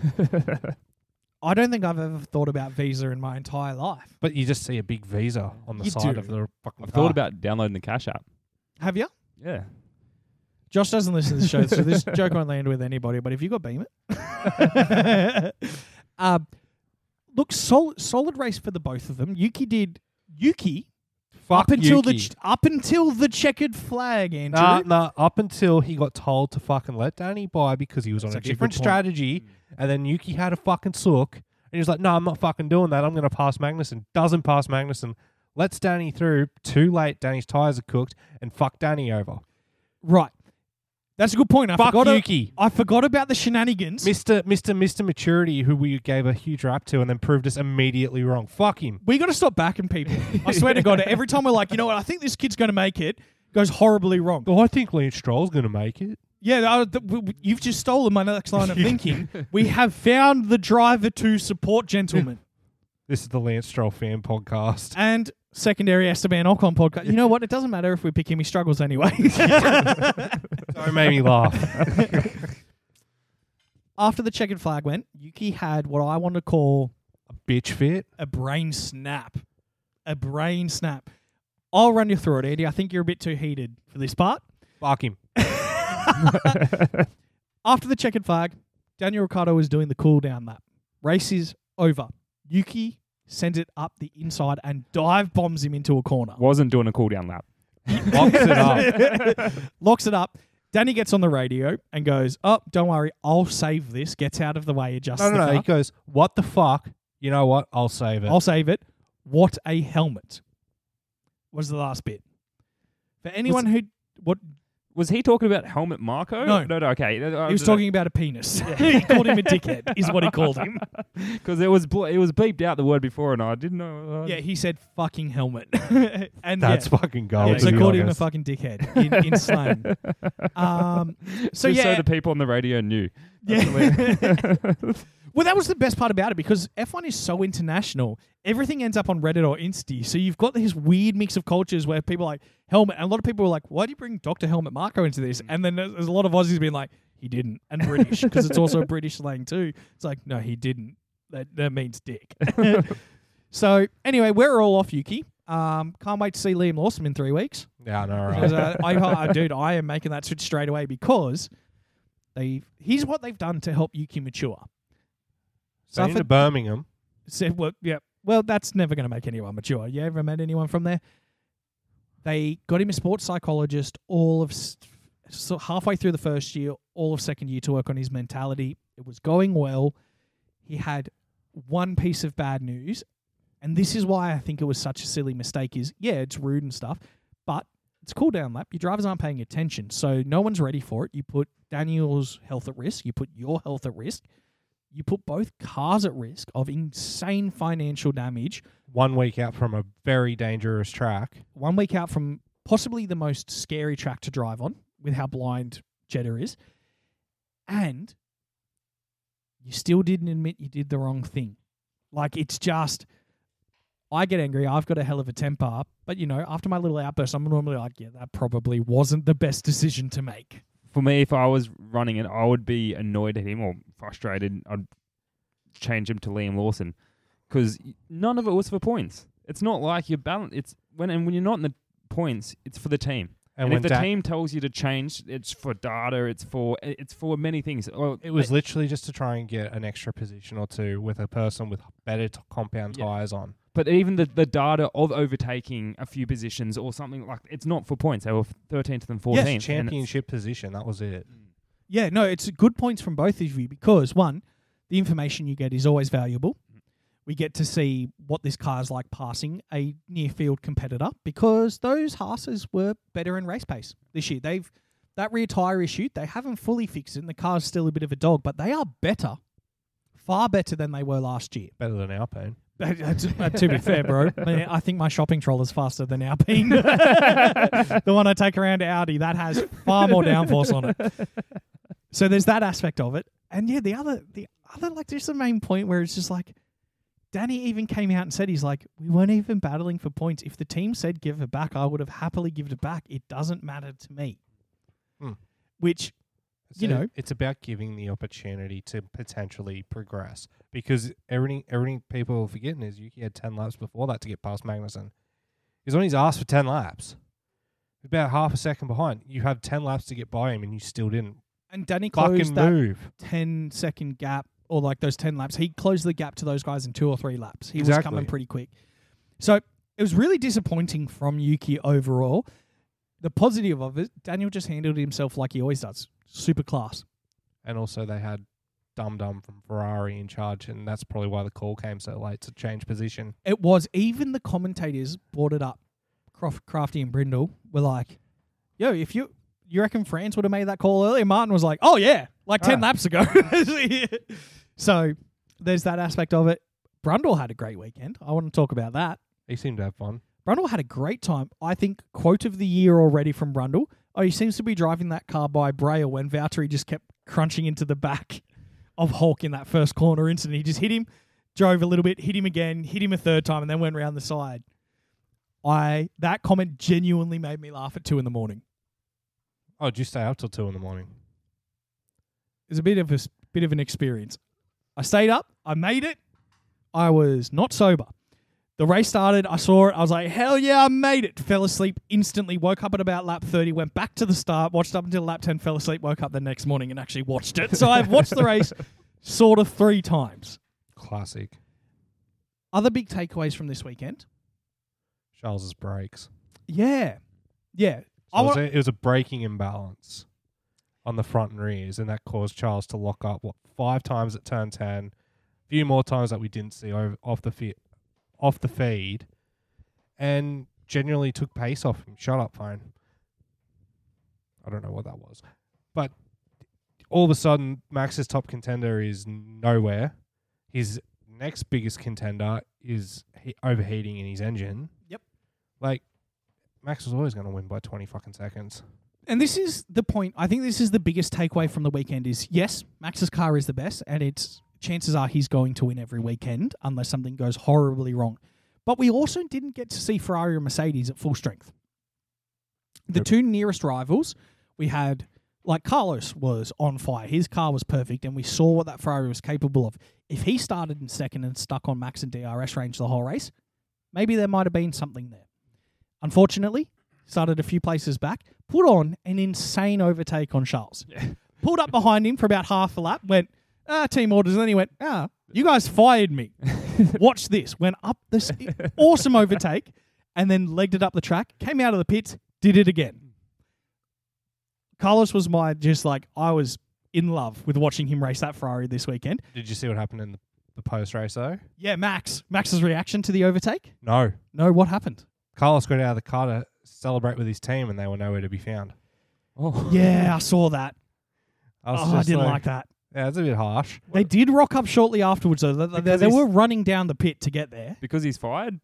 I don't think I've ever thought about Visa in my entire life. but you just see a big Visa on the You side do. of the fucking I've car. thought about downloading the Cash app. Have you? Yeah. Josh doesn't listen to the show, so this joke won't land with anybody. But if you got Beam it, um, look, solid, solid race for the both of them. Yuki did Yuki Fuck up until Yuki. the ch- up until the checkered flag, Andrew. Nah, nah, up until he got told to fucking let Danny by because he was That's on a actually a different good point. strategy, and then Yuki had a fucking sook, and he was like, no, I'm not fucking doing that. I'm going to pass Magnussen. Doesn't pass Magnussen. Lets Danny through. Too late. Danny's tyres are cooked, and fuck Danny over. Right, that's a good point. I Fuck forgot. a- Yuki. I forgot about the shenanigans. Mister Mister Mister Maturity, who we gave a huge rap to and then proved us immediately wrong. Fuck him. We got to stop backing people. I swear to God, every time we're like, you know what, I think this kid's going to make it, goes horribly wrong. Oh, I think Lance Stroll's going to make it. Yeah, I, th- w- w- you've just stolen my next line of thinking. We have found the driver to support, gentlemen. This is the Lance Stroll fan podcast. And secondary Esteban Ocon podcast. You know what? It doesn't matter if we pick him. He struggles anyway. So it made me laugh. After the checkered flag went, Yuki had what I want to call A bitch fit. a brain snap. A brain snap. I'll run you through it, Andy. I think you're a bit too heated for this part. Fuck him. After the checkered flag, Daniel Ricciardo was doing the cool down lap. Race is over. Yuki sends it up the inside and dive bombs him into a corner. Wasn't doing a cool down lap. Locks it up. Locks it up. Danny gets on the radio and goes, oh, don't worry, I'll save this. Gets out of the way, adjusts No, no, the no. car. He goes, what the fuck? You know what? I'll save it. I'll save it. What a helmet was the last bit. For anyone who... what Was he talking about Helmet Marco? No. No, no, okay. He was talking about a penis. He called him a dickhead, is what he called him. Because it was bl- it was bleeped out the word before, and I didn't know. Uh, Yeah, he said fucking helmet. and That's yeah. fucking gold. Yeah, to so be called him a honest. fucking dickhead. In, insane. Um, so Just yeah, so the people on the radio knew. That's yeah. hilarious. Well, that was the best part about it because F one is so international. Everything ends up on Reddit or Insta. So you've got this weird mix of cultures where people are like Helmet, and a lot of people are like, "Why do you bring Doctor Helmet Marco into this?" And then there's there's a lot of Aussies being like, "He didn't," and British because it's also a British slang too. It's like, no, he didn't. That that means dick. So anyway, we're all off Yuki. Um, can't wait to see Liam Lawson in three weeks. Yeah, I know, Because, right? uh, I, I, dude, I am making that switch straight away because they. Here's what they've done to help Yuki mature. So into Suffered- Birmingham. Said, well, yeah, well, that's never going to make anyone mature. You ever met anyone from there? They got him a sports psychologist all of s- so halfway through the first year, all of second year to work on his mentality. It was going well. He had one piece of bad news, and this is why I think it was such a silly mistake. Is yeah, it's rude and stuff, but it's a cool down lap. Your drivers aren't paying attention, so no one's ready for it. You put Daniel's health at risk. You put your health at risk. You put both cars at risk of insane financial damage. One week out from a very dangerous track. One week out from possibly the most scary track to drive on with how blind Jeddah is. And you still didn't admit you did the wrong thing. Like, it's just, I get angry. I've got a hell of a temper. But, you know, after my little outburst, I'm normally like, yeah, that probably wasn't the best decision to make. For me, if I was running it, I would be annoyed at him or frustrated. I'd change him to Liam Lawson because none of it was for points. It's not like you're balanced. It's when and when you're not in the points, it's for the team. And, And, when if the Da- team tells you to change, it's for data. It's for it's for many things. Well, it was literally just to try and get an extra position or two with a person with better t- compound Yeah. tyres on. But even the, the data of overtaking a few positions or something like it's not for points. They were thirteenth and fourteenth. and it's- Championship position, that was it. Yeah, no, it's good points from both of you because, one, the information you get is always valuable. We get to see what this car's like passing a near-field competitor because those Haas's were better in race pace this year. They've that rear tyre issue, they haven't fully fixed it, and the car's still a bit of a dog, but they are better, far better than they were last year. Better than Alpine. to, to be fair, bro, I think my shopping troller's faster than Alpine. The one I take around to Audi, that has far more downforce on it. So there's that aspect of it. And yeah, the other, the other, like, there's the main point where it's just like, Danny even came out and said, he's like, we weren't even battling for points. If the team said give it back, I would have happily given it back. It doesn't matter to me. Hmm. Which, It's you a- know, it's about giving the opportunity to potentially progress because everything, everything people are forgetting is Yuki had ten laps before that to get past Magnussen. He's on his ass for ten laps. About half a second behind. You have ten laps to get by him and you still didn't and Danny closed fucking that move. ten second gap or like those ten laps. He closed the gap to those guys in two or three laps. He was Exactly. coming pretty quick. So it was really disappointing from Yuki overall. The positive of it, Daniel just handled himself like he always does. Super class. And also they had Dum Dum from Ferrari in charge, and that's probably why the call came so late to change position. It was, even the commentators brought it up. Croft, Crafty and Brindle were like, yo, if you you reckon France would have made that call earlier? Martin was like, oh yeah, like ten Ah. laps ago. So there's that aspect of it. Brundle had a great weekend. I want to talk about that. He seemed to have fun. Brundle had a great time. I think quote of the year already from Brundle. Oh, he seems to be driving that car by Braille when Valtteri just kept crunching into the back of Hulk in that first corner incident. He just hit him, drove a little bit, hit him again, hit him a third time, and then went around the side. I that comment genuinely made me laugh at two in the morning. Oh, did you stay up till two in the morning? It was a bit of a s- bit of an experience. I stayed up. I made it. I was not sober. The race started. I saw it. I was like, hell yeah, I made it. Fell asleep instantly. Woke up at about lap thirty. Went back to the start. Watched up until lap ten. Fell asleep. Woke up the next morning and actually watched it. So I've watched the race sort of three times. Classic. Other big takeaways from this weekend? Charles's brakes. Yeah. Yeah. So I it, was wa- a, it was a braking imbalance on the front and rears, and that caused Charles to lock up, what, five times at turn ten, a few more times that we didn't see over, off the fi- off the feed, and genuinely took pace off him. Shut up, phone. I don't know what that was. But all of a sudden, Max's top contender is nowhere. His next biggest contender is he- overheating in his engine. Yep. Like, Max was always going to win by twenty fucking seconds. And this is the point. I think this is the biggest takeaway from the weekend is, yes, Max's car is the best, and it's chances are he's going to win every weekend unless something goes horribly wrong. But we also didn't get to see Ferrari and Mercedes at full strength. The Nope. two nearest rivals, we had, like, Carlos was on fire. His car was perfect, and we saw what that Ferrari was capable of. If he started in second and stuck on Max and D R S range the whole race, maybe there might have been something there. Unfortunately, started a few places back, put on an insane overtake on Charles. Pulled up behind him for about half a lap, went, ah, team orders, and then he went, ah, you guys fired me. Watch this. Went up this awesome overtake and then legged it up the track, came out of the pits, did it again. Carlos was my, just like, I was in love with watching him race that Ferrari this weekend. Did you see what happened in the, the post race though? Yeah, Max. Max's reaction to the overtake? No. No, what happened? Carlos got out of the car to celebrate with his team, and they were nowhere to be found. Oh. Yeah, I saw that. I was Oh, I just didn't like that. Yeah, it's a bit harsh. They did rock up shortly afterwards, though. They, they, Because they he's- were running down the pit to get there. Because he's fired?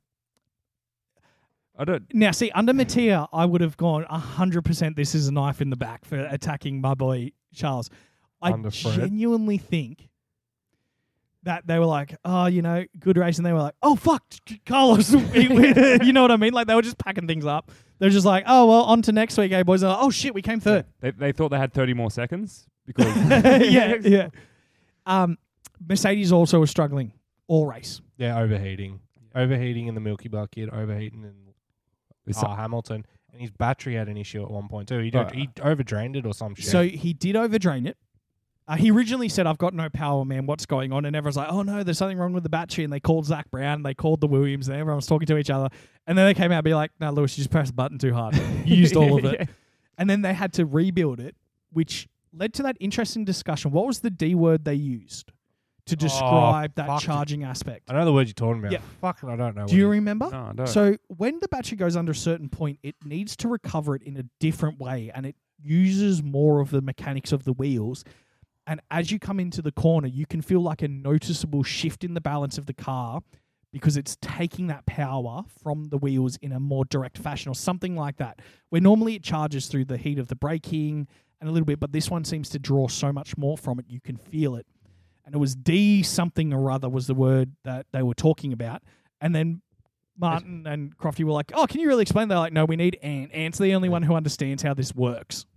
I don't... Now, see, under Mattia, I would have gone one hundred percent this is a knife in the back for attacking my boy Charles. I Under Fred. genuinely think that they were like, oh, you know, good race. And they were like, oh, fuck, Carlos. You know what I mean? Like, they were just packing things up. They're just like, oh, well, on to next week, eh, boys. They're like, oh, shit, we came third. They, they thought they had thirty more seconds because... yeah, yeah. Um, Mercedes also was struggling all race. Yeah, overheating. Overheating in the Milky Bucket, overheating in It's- uh, Hamilton. And his battery had an issue at one point too. He, Oh, did, he overdrained it or some shit. So he did overdrain it. Uh, he originally said, I've got no power, man. What's going on? And everyone's like, oh, no, there's something wrong with the battery. And they called Zach Brown. They called the Williams. And everyone was talking to each other. And then they came out and be like, no, Lewis, you just pressed the button too hard. You used all of it. Yeah. And then they had to rebuild it, which led to that interesting discussion. What was the D word they used to describe that fuck. charging aspect? I know the word you're talking about. Yeah. Fucking, I don't know. Do you what it- remember? No, I don't. So when the battery goes under a certain point, it needs to recover it in a different way, and it uses more of the mechanics of the wheels. And as you come into the corner, you can feel like a noticeable shift in the balance of the car because it's taking that power from the wheels in a more direct fashion or something like that, where normally it charges through the heat of the braking and a little bit, but this one seems to draw so much more from it. You can feel it. And it was D something or other was the word that they were talking about. And then Martin and Crofty were like, oh, can you really explain? They're like, no, we need Ant. Ant's the only one who understands how this works.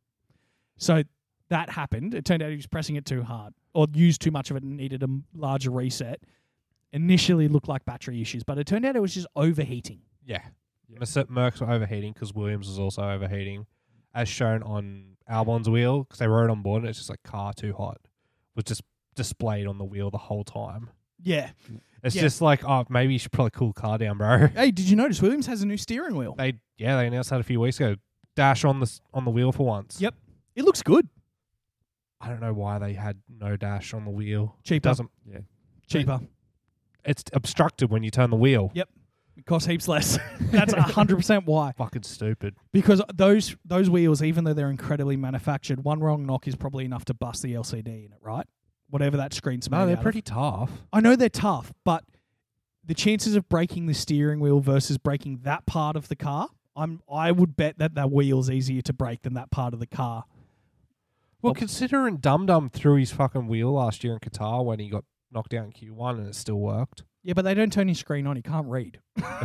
So that happened. It turned out he was pressing it too hard or used too much of it and needed a m- larger reset. Initially looked like battery issues, but it turned out it was just overheating. Yeah. Merce- Mercs were overheating because Williams was also overheating, as shown on Albon's wheel, because they rode on board and it's just like car too hot. It was just displayed on the wheel the whole time. Yeah. It's Yeah. just like, oh, maybe you should probably cool the car down, bro. Hey, did you notice Williams has a new steering wheel? They yeah, they announced that a few weeks ago. Dash on the s- on the wheel for once. Yep. It looks good. I don't know why they had no dash on the wheel. It Cheaper. doesn't. Cheaper. It's obstructed when you turn the wheel. Yep. It costs heaps less. That's one hundred percent why. Fucking stupid. Because those those wheels, even though they're incredibly manufactured, one wrong knock is probably enough to bust the L C D in it, right? Whatever that screen's made No, they're out of. pretty tough. I know they're tough, but the chances of breaking the steering wheel versus breaking that part of the car, I'm I would bet that that wheel's easier to break than that part of the car. Well, Well- considering Dum Dum threw his fucking wheel last year in Qatar when he got knocked out in Q one and it still worked. Yeah, but they don't turn his screen on. He can't read.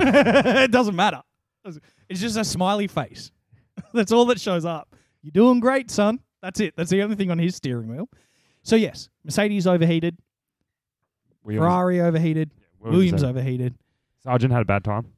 It doesn't matter. It's just a smiley face. That's all that shows up. You're doing great, son. That's it. That's the only thing on his steering wheel. So, yes, Mercedes overheated. Williams, Ferrari overheated. Williams over- overheated. Sargent had a bad time.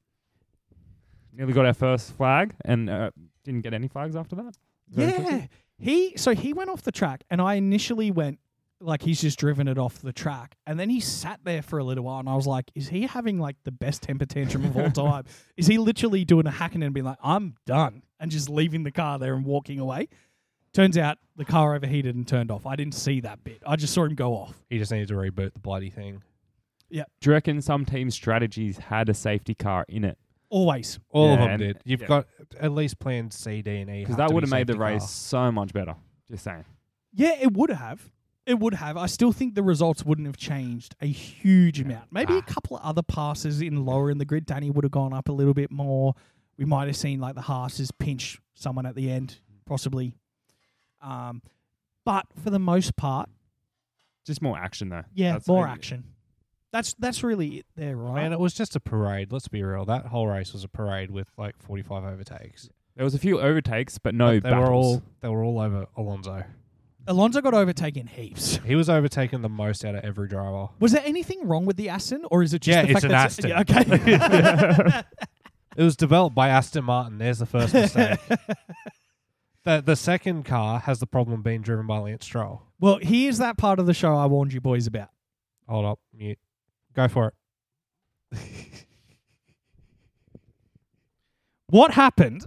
Nearly got our first flag and uh, didn't get any flags after that. Very Yeah. quickly. He so he went off the track, and I initially went like he's just driven it off the track, and then he sat there for a little while, and I was like, is he having like the best temper tantrum of all time? Is he literally doing a Hakkinen and being like, I'm done, and just leaving the car there and walking away? Turns out the car overheated and turned off. I didn't see that bit. I just saw him go off. He just needed to reboot the bloody thing. Do you reckon some team strategies had a safety car in it? Always. All Yeah, of them and- did. You've yeah. got at least plans C, D, and E. Because have that to would be have made the safety race car. so much better. Just saying. Yeah, it would have. It would have. I still think the results wouldn't have changed a huge amount. Maybe a Nah. couple of other passes in lower in the grid. Danny would have gone up a little bit more. We might have seen like the Haas's pinch someone at the end, possibly. Um, but for the most part, Just more action though. yeah, That's more it. action. That's that's really it there, right? Man, it was just a parade. Let's be real. That whole race was a parade with like forty-five overtakes. There was a few overtakes, but no But they battles. were all they were all over Alonso. Alonso got overtaken heaps. He was overtaken the most out of every driver. Was there anything wrong with the Aston, or is it just Yeah, the it's fact an that Aston. Yeah, okay. It was developed by Aston Martin. There's the first mistake. the The second car has the problem being driven by Lance Stroll. Well, here's that part of the show I warned you boys about. Hold up, mute. Go for it. What happened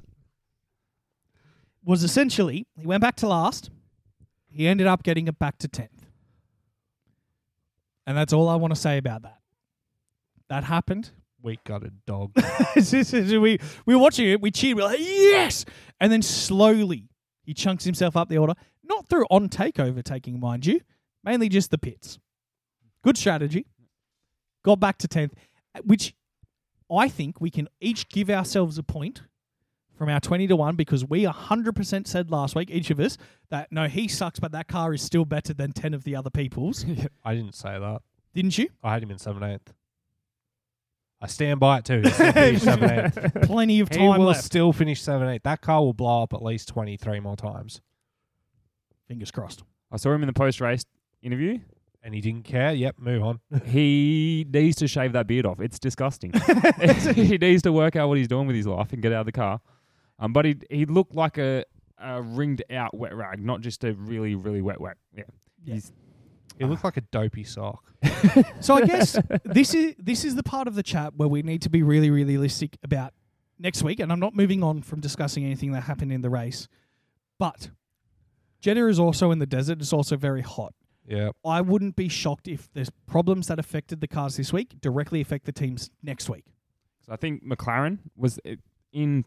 was essentially he went back to last. He ended up getting it back to tenth. And that's all I want to say about that. That happened. weak gutted dog. we, we were watching it, we cheered, we were like, yes! And then slowly he chunks himself up the order. Not through on take overtaking, mind you. Mainly just the pits. Good strategy. Got back to tenth, which I think we can each give ourselves a point from our twenty to one because we one hundred percent said last week, each of us, that no, he sucks, but that car is still better than ten of the other people's. I didn't say that. Didn't you? I had him in seventeenth. I stand by it too. He'll still finish seventeenth. Plenty of He time will left. still finish seventeenth. That car will blow up at least twenty-three more times. Fingers crossed. I saw him in the post-race interview. And he didn't care. Yep, move on. He needs to shave that beard off. It's disgusting. He needs to work out what he's doing with his life and get out of the car. Um, but he he looked like a, a ringed out wet rag, not just a really, really wet wet. Yeah. Yeah. He's He looked like a dopey sock. So I guess this is this is the part of the chat where we need to be really realistic about next week. And I'm not moving on from discussing anything that happened in the race. But Jeddah is also in the desert. It's also very hot. Yeah. I wouldn't be shocked if there's problems that affected the cars this week directly affect the teams next week. So I think McLaren was uh, in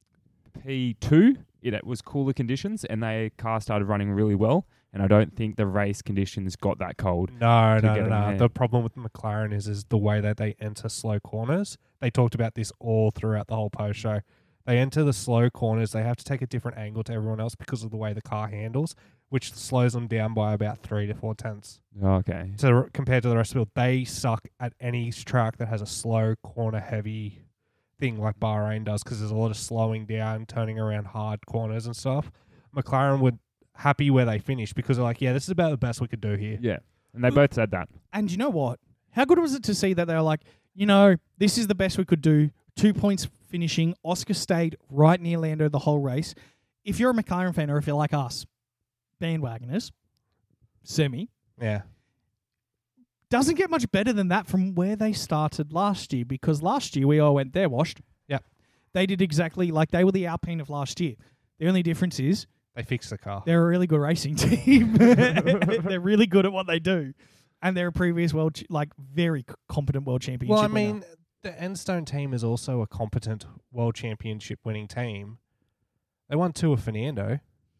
P two. It was cooler conditions, and their car started running really well. And I don't think the race conditions got that cold. No, to no, get no, in no. there. The problem with McLaren is is the way that they enter slow corners. They talked about this all throughout the whole post show. They enter the slow corners. They have to take a different angle to everyone else because of the way the car handles, which slows them down by about three to four tenths. Okay. So compared to the rest of the field, they suck at any track that has a slow corner heavy thing like Bahrain does because there's a lot of slowing down, turning around hard corners and stuff. McLaren were happy where they finished because they're like, yeah, this is about the best we could do here. Yeah. And they both said that. And you know what? How good was it to see that they were like, you know, this is the best we could do. Two points finishing. Oscar stayed right near Lando the whole race. If you're a McLaren fan or if you're like us, bandwagoners, semi, Yeah. doesn't get much better than that from where they started last year because last year we all went, they're washed. Yep. They did exactly like they were the Alpine of last year. The only difference is They fixed the car. they're a really good racing team. They're really good at what they do. And they're a previous world, ch- like very c- competent world championship Well, I winner. mean, the Enstone team is also a competent world championship winning team. They won two of Fernando.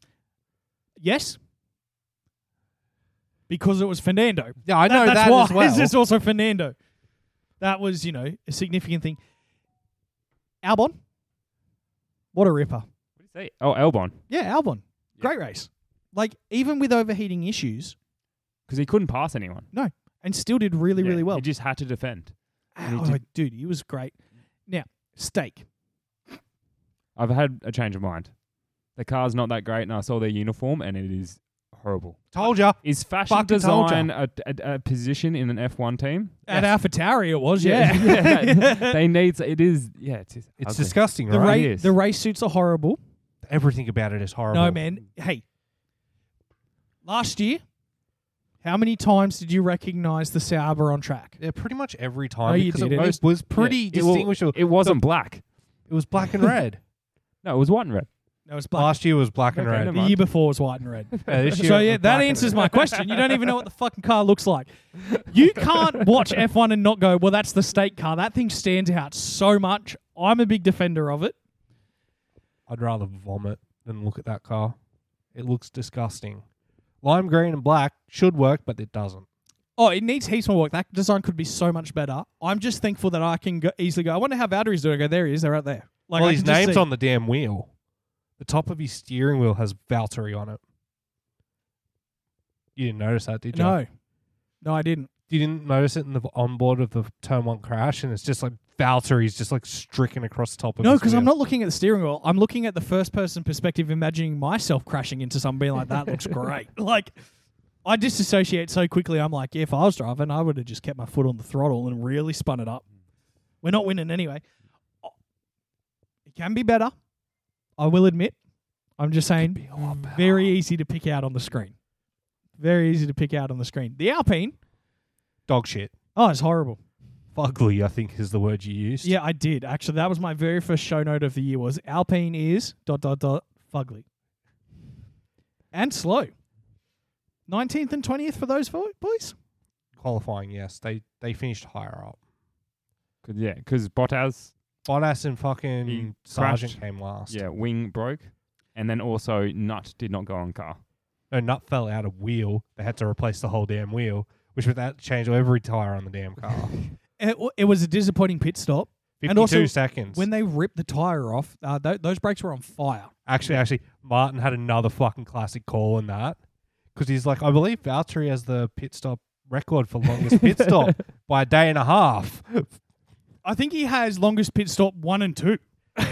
Yes. Because it was Fernando. Yeah, I know that's that why. as well. It's also Fernando. That was, you know, a significant thing. Albon. What a ripper. What did you say? Oh, Albon. Yeah, Albon. Yeah. Great race. Like, even with overheating issues, Because he couldn't pass anyone. and still did really, Yeah, really well. He just had to defend. and he Oh, did- dude, he was great. Now, steak. I've had a change of mind. The car's not that great, and I saw their uniform, and it is horrible. Told ya. Is fashion Fucking told ya. design a, a, a position in an F one team? At Yes. AlphaTauri it was, yeah. Yeah, they need. It is. Yeah, it's, It's ugly. disgusting, the, right? It ra- is. the race suits are horrible. Everything about it is horrible. No, man. Hey, last year, how many times did you recognize the Sauber on track? Yeah, pretty much every time No, you because it didn't. was, was pretty Yeah, it wa- distinguishable. It wasn't black. It was black and red. No, it was white and red. No, it was black. Last year was black and Okay, red. never the mind. year before was white and red. Yeah, this year So it yeah, was that black and answers red. my question. You don't even know what the fucking car looks like. You can't watch F one and not go, well, that's the state car. That thing stands out so much. I'm a big defender of it. I'd rather vomit than look at that car. It looks disgusting. Lime green and black should work, but it doesn't. Oh, it needs heaps more work. That design could be so much better. I'm just thankful that I can go, easily go, I wonder how Valtteri's doing. I go, there he is. They're right there. Like, well, I his can just name's see- on the damn wheel. The top of his steering wheel has Valtteri on it. You didn't notice that, did you? No. No, I didn't. You didn't notice it in the onboard of the turn one crash, and it's just like Valtteri's just like stricken across the top of No, his because I'm wheel. not looking at the steering wheel. I'm looking at the first person perspective, imagining myself crashing into something being like, that looks great. Like, I disassociate so quickly. I'm like, yeah, if I was driving, I would have just kept my foot on the throttle and really spun it up. We're not winning anyway. Oh, it can be better. I will admit. I'm just saying, be a lot better. very easy to pick out on the screen. Very easy to pick out on the screen. The Alpine, Dog shit. oh, it's horrible. Fugly, I think is the word you used. Yeah, I did. Actually, that was my very first show note of the year was Alpine is dot dot dot fugly. And slow. nineteenth and twentieth for those fo- boys? Qualifying, yes. They they finished higher up. Cause, yeah, because Bottas, Bottas and He fucking Sargent crashed. came last. yeah, wing broke, and then also Nut did not go on car. No, Nut fell out of wheel. They had to replace the whole damn wheel, which would that change every tyre on the damn car. It, w- it was a disappointing pit stop. fifty-two And also, seconds. When they ripped the tyre off, uh, th- those brakes were on fire. Actually, actually, Martin had another fucking classic call in that because he's like, I believe Valtteri has the pit stop record for longest pit stop by a day and a half. I think he has longest pit stop one and two.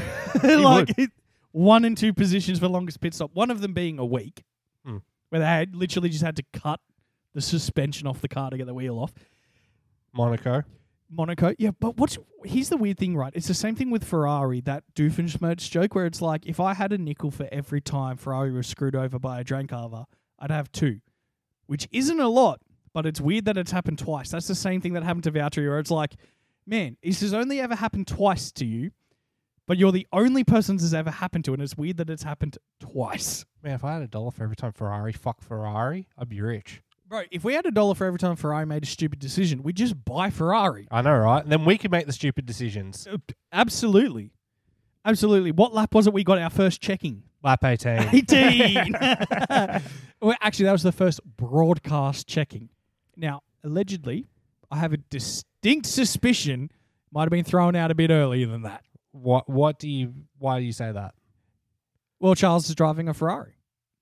like it, one and two positions for longest pit stop. One of them being a week, Hmm. where they had literally just had to cut the suspension off the car to get the wheel off. Monaco. Monaco, yeah, but what's here's the weird thing, right? It's the same thing with Ferrari, that Doofenshmirtz joke, where it's like, if I had a nickel for every time Ferrari was screwed over by a drain carver, I'd have two, which isn't a lot, but it's weird that it's happened twice. That's the same thing that happened to Valtteri, where it's like, man, this has only ever happened twice to you, but you're the only person this has ever happened to, and it's weird that it's happened twice. Man, if I had a dollar for every time Ferrari, fuck Ferrari, I'd be rich. Bro, if we had a dollar for every time Ferrari made a stupid decision, we'd just buy Ferrari. I know, right? And then we could make the stupid decisions. Uh, Absolutely. Absolutely. What lap was it we got our first checking? Lap eighteen. eighteen. Well, actually, that was the first broadcast checking. Now, allegedly, I have a distinct suspicion might have been thrown out a bit earlier than that. What? What do you? Why do you say that? Well, Charles is driving a Ferrari.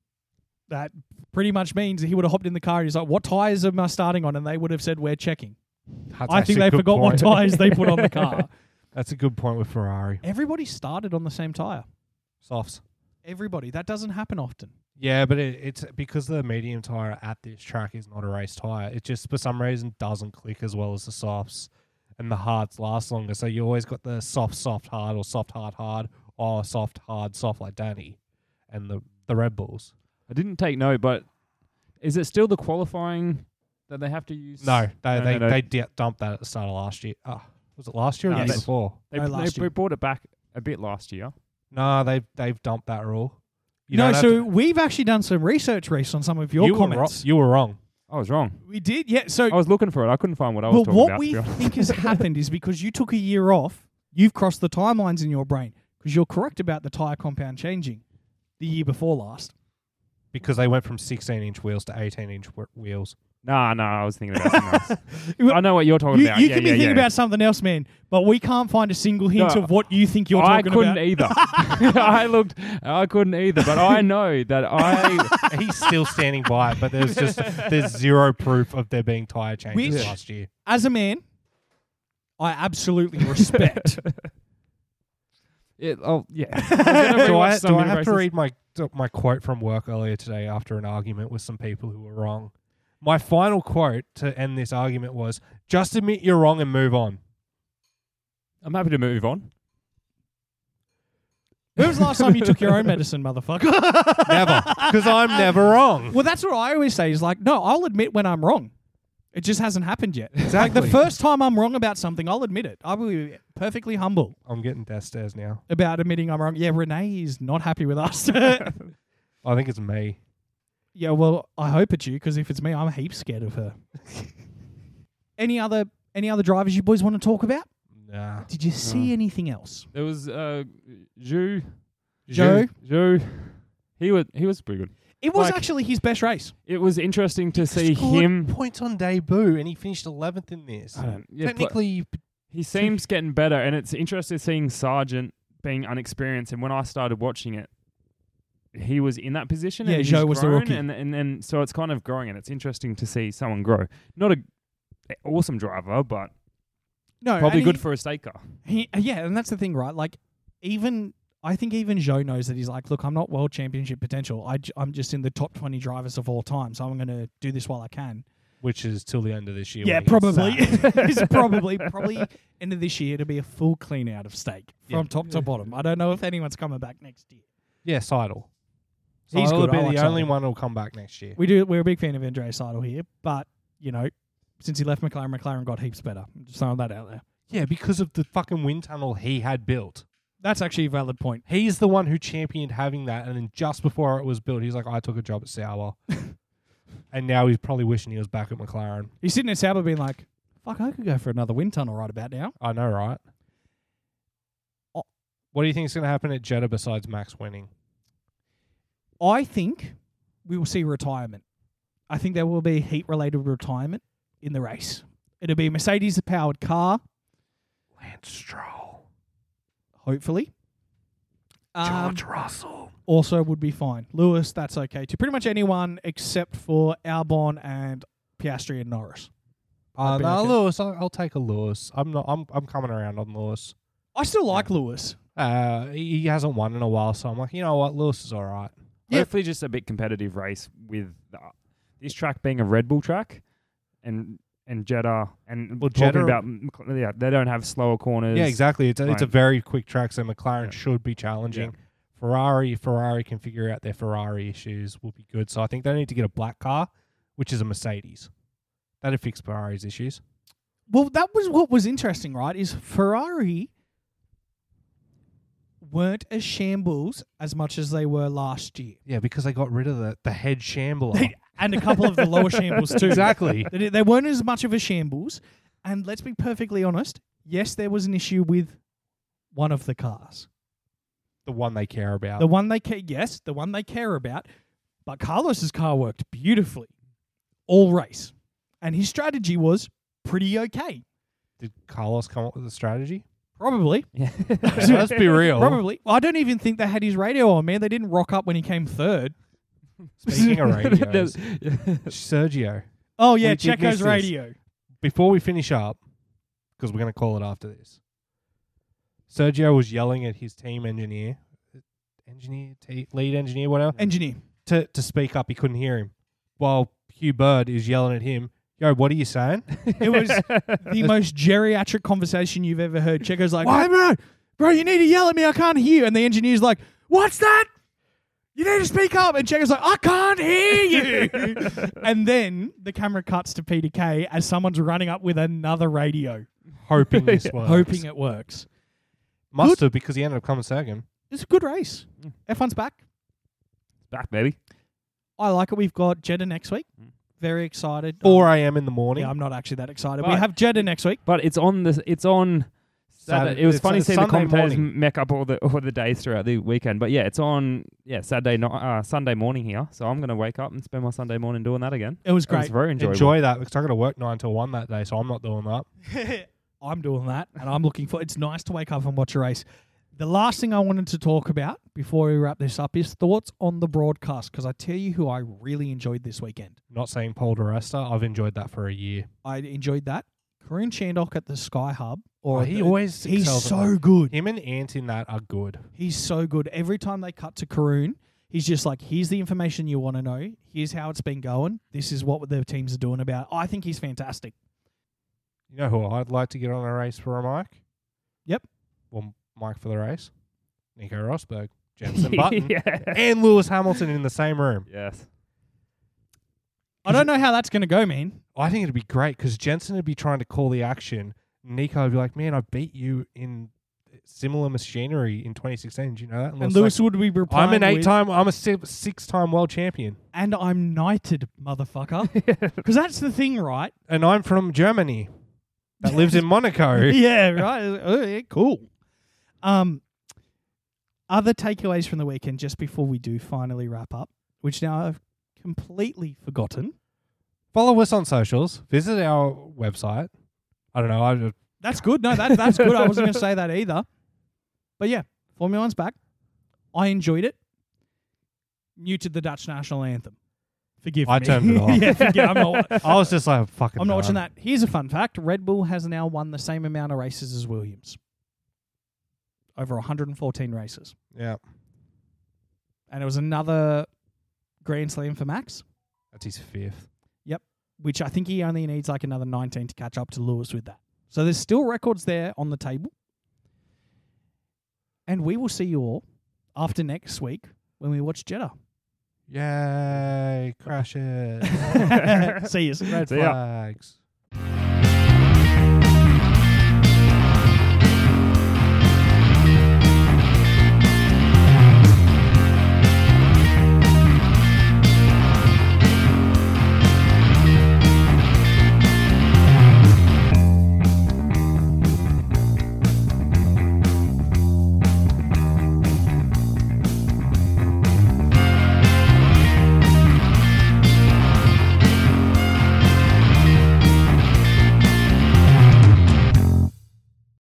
That pretty much means he would have hopped in the car and he's like, what tyres am I starting on? And they would have said, we're checking. That's I think actually a they good forgot what point. tyres they put on the car. That's a good point with Ferrari. Everybody started on the same tyre. Softs. Everybody. That doesn't happen often. Yeah, but it, it's because the medium tire at this track is not a race tire. It just for some reason doesn't click as well as the softs, and the hards last longer. So you always got the soft, soft, hard, or soft, hard, hard, or soft, hard, soft like Danny, and the the Red Bulls. I didn't take note, but is it still the qualifying that they have to use? No, they No, they no, no. they d- dumped that at the start of last year. Oh, was it last year or Yes. the year before? They, No, last they year. brought it back a bit last year. No, they've they've dumped that rule. You no, don't have so to- we've actually done some research, Reese, on some of your you were, wrong, comments. you were wrong. I was wrong. We did, yeah. So I was looking for it. I couldn't find what I was well, talking what about. we to be honest. think has happened is because you took a year off, you've crossed the timelines in your brain because you're correct about the tyre compound changing the year before last. Because they went from sixteen inch wheels to eighteen inch wh- wheels. Nah, nah, I was thinking about something else. You, I know what you're talking about. you yeah, could be yeah, thinking yeah. about something else, man, but we can't find a single hint No, of what you think you're I talking couldn't about. either. I looked. I couldn't either. But I know that I. He's still standing by it, but there's just there's zero proof of there being tire changes Which- last year. As a man, I absolutely respect. It, oh yeah. do I, some do I new have to races. read my my quote from work earlier today after an argument with some people who were wrong? My final quote to end this argument was, just admit you're wrong and move on. I'm happy to move on. When was the last time you took your own medicine, motherfucker? Never. Because I'm never wrong. Well, that's what I always say is like, no, I'll admit when I'm wrong. It just hasn't happened yet. Like Exactly. the first time I'm wrong about something, I'll admit it. I will be perfectly humble I'm getting death stares now. about admitting I'm wrong. Yeah, Renee is not happy with us. I think it's me. Yeah, well, I hope it's you because if it's me, I'm heaps scared of her. any other any other drivers you boys want to talk about? Nah. Did you see anything else? There was uh, Zhu. Joe? Zhu. He was. He was pretty good. It was Like- actually his best race. It was interesting to see Scored him. points on debut, and he finished eleventh in this. I don't, yeah, but Technically, he seems getting better, and it's interesting seeing Sargent being unexperienced. And when I started watching it, he was in that position. Yeah, and Zhou he's was the grown, rookie. and and then so it's kind of growing, and it's interesting to see someone grow. Not a awesome driver, but No, probably and good he- for a staker. He, yeah, and that's the thing, right? Like, even I think even Zhou knows that he's like, look, I'm not world championship potential. I, j- I'm just in the top twenty drivers of all time, so I'm going to do this while I can. which is till the end of this year. Yeah, when he gets probably. sacked. It's probably probably end of this year to be a full clean out of stake from Yeah. top to bottom. I don't know if anyone's coming back next year. Yeah, Seidel. He's Seidel good. will I be like the only Seidel. one who'll come back next year. We do. We're a big fan of Andre Seidel here, but you know, since he left McLaren, McLaren got heaps better. I'm just throwing that out there. Yeah, because of the fucking wind tunnel he had built. That's actually a valid point. He's the one who championed having that, and then just before it was built, he's like, I took a job at Sauber. And now he's probably wishing he was back at McLaren. He's sitting at Sauber being like, Fuck, I could go for another wind tunnel right about now. I know, right? Oh. What do you think is going to happen at Jeddah besides Max winning? I think we will see retirement. I think there will be heat-related retirement in the race. It'll be a Mercedes-powered car, Lance Stroll. hopefully. Um, George Russell. also would be fine. Lewis, that's okay too. Pretty much anyone except for Albon and Piastri and Norris. Uh, That'd be no, okay. Lewis. I'll, I'll take a Lewis. I'm not. I'm. I'm coming around on Lewis. I still like Lewis. Uh, he he hasn't won in a while, so I'm like, you know what, Lewis is all right. Yeah. Hopefully, just a bit competitive race with the, this track being a Red Bull track, and and Jeddah, and Well, talking Jeddah- about Mc- yeah, they don't have slower corners. Yeah, exactly. It's a, it's a Right. very quick track, so McLaren Yeah. should be challenging. Yeah. Ferrari, Ferrari can figure out their Ferrari issues. Will be good. So I think they need to get a black car, which is a Mercedes. That'd fix Ferrari's issues. Well, that was what was interesting, right? Is Ferrari weren't as shambles as much as they were last year. Yeah, because they got rid of the, the head shambler. They- and a couple of the lower shambles too. Exactly. They, they weren't as much of a shambles. And let's be perfectly honest, yes, there was an issue with one of the cars. The one they care about. The one they care, yes, the one they care about. But Carlos's car worked beautifully all race. And his strategy was pretty okay. Did Carlos come up with a strategy? Probably. Yeah. Let's be real. Probably. Well, I don't even think they had his radio on, man. They didn't rock up when he came third. Speaking of radios, There's- Sergio, Oh, yeah, We did miss Checo's this. radio. before we finish up, because we're going to call it after this, Sergio was yelling at his team engineer, engineer, te- lead engineer, whatever, Engineer. to, to speak up. He couldn't hear him. While Hugh Bird is yelling at him, yo, what are you saying? It was the most geriatric conversation you've ever heard. Checo's like, Why? "Hey, bro, bro, you need to yell at me. I can't hear you." And the engineer's like, "What's that? You need to speak up." And Checo's like, "I can't hear you." And then the camera cuts to Peter Kay as someone's running up with another radio, Hoping this works. hoping it works. Must have, because he ended up coming second. It's a good race. F one's back. Back, baby. I like it. We've got Jeddah next week. Mm. Very excited. four a.m. in the morning. Yeah, I'm not actually that excited. we But- have Jeddah next week. But it's on the. It's on. Saturday. Saturday- It was it's funny a seeing the Sunday commentators morning. make up all the all the days throughout the weekend. But yeah, it's on. Yeah, Saturday, no, uh, Sunday morning here. So I'm gonna wake up and spend my Sunday morning doing that again. It was It was great. very enjoyable. Enjoy that, because I got to work nine till one that day, so I'm not doing that. I'm doing that, and I'm looking for. It's nice to wake up and watch a race. The last thing I wanted to talk about before we wrap this up is thoughts on the broadcast, because I tell you who I really enjoyed this weekend. Not saying Paul DeResta. I've enjoyed that for a year. I enjoyed that. Karun Chandok at the Sky Hub. Or Oh, he the- always he's excels at so that. good. Him and Ant in that are good. He's so good. Every time they cut to Karun, he's just like, "Here's the information you want to know. Here's how it's been going. This is what the teams are doing about." I think he's fantastic. You know who I'd like to get on a race for a mic? Yep. Well, Mike for the race. Nico Rosberg, Jensen Button, yeah. and Lewis Hamilton in the same room. Yes. I don't know how that's going to go, man. I think it'd be great because Jensen would be trying to call the action. Nico would be like, "Man, I beat you in similar machinery in twenty sixteen. Do you know that?" And Lewis Lewis like, would be replying I'm an with, eight-time, I'm a si- six-time world champion, and I'm knighted, motherfucker. Because that's the thing, right? and I'm from Germany that lives in Monaco. Yeah, right. Oh, yeah, cool. Um, other takeaways from the weekend, just before we do finally wrap up, which now I've completely forgotten. Follow us on socials. Visit our website. I don't know. I That's good. No, that that's good. I wasn't going to say that either. But yeah, Formula One's back. I enjoyed it. Muted the Dutch national anthem. Forgive I me. turned it off. yeah, forgive. I'm not. I was just like, fucking. I'm not watching done. that. Here's a fun fact: Red Bull has now won the same amount of races as Williams. Over one hundred fourteen races. Yeah, And it was another Grand Slam for Max, that's his fifth. which I think he only needs like another nineteen to catch up to Lewis with that. So there's still records there on the table. And we will see you all after next week when we watch Jeddah. Yay! Crash it. See you. Red See ya. flags.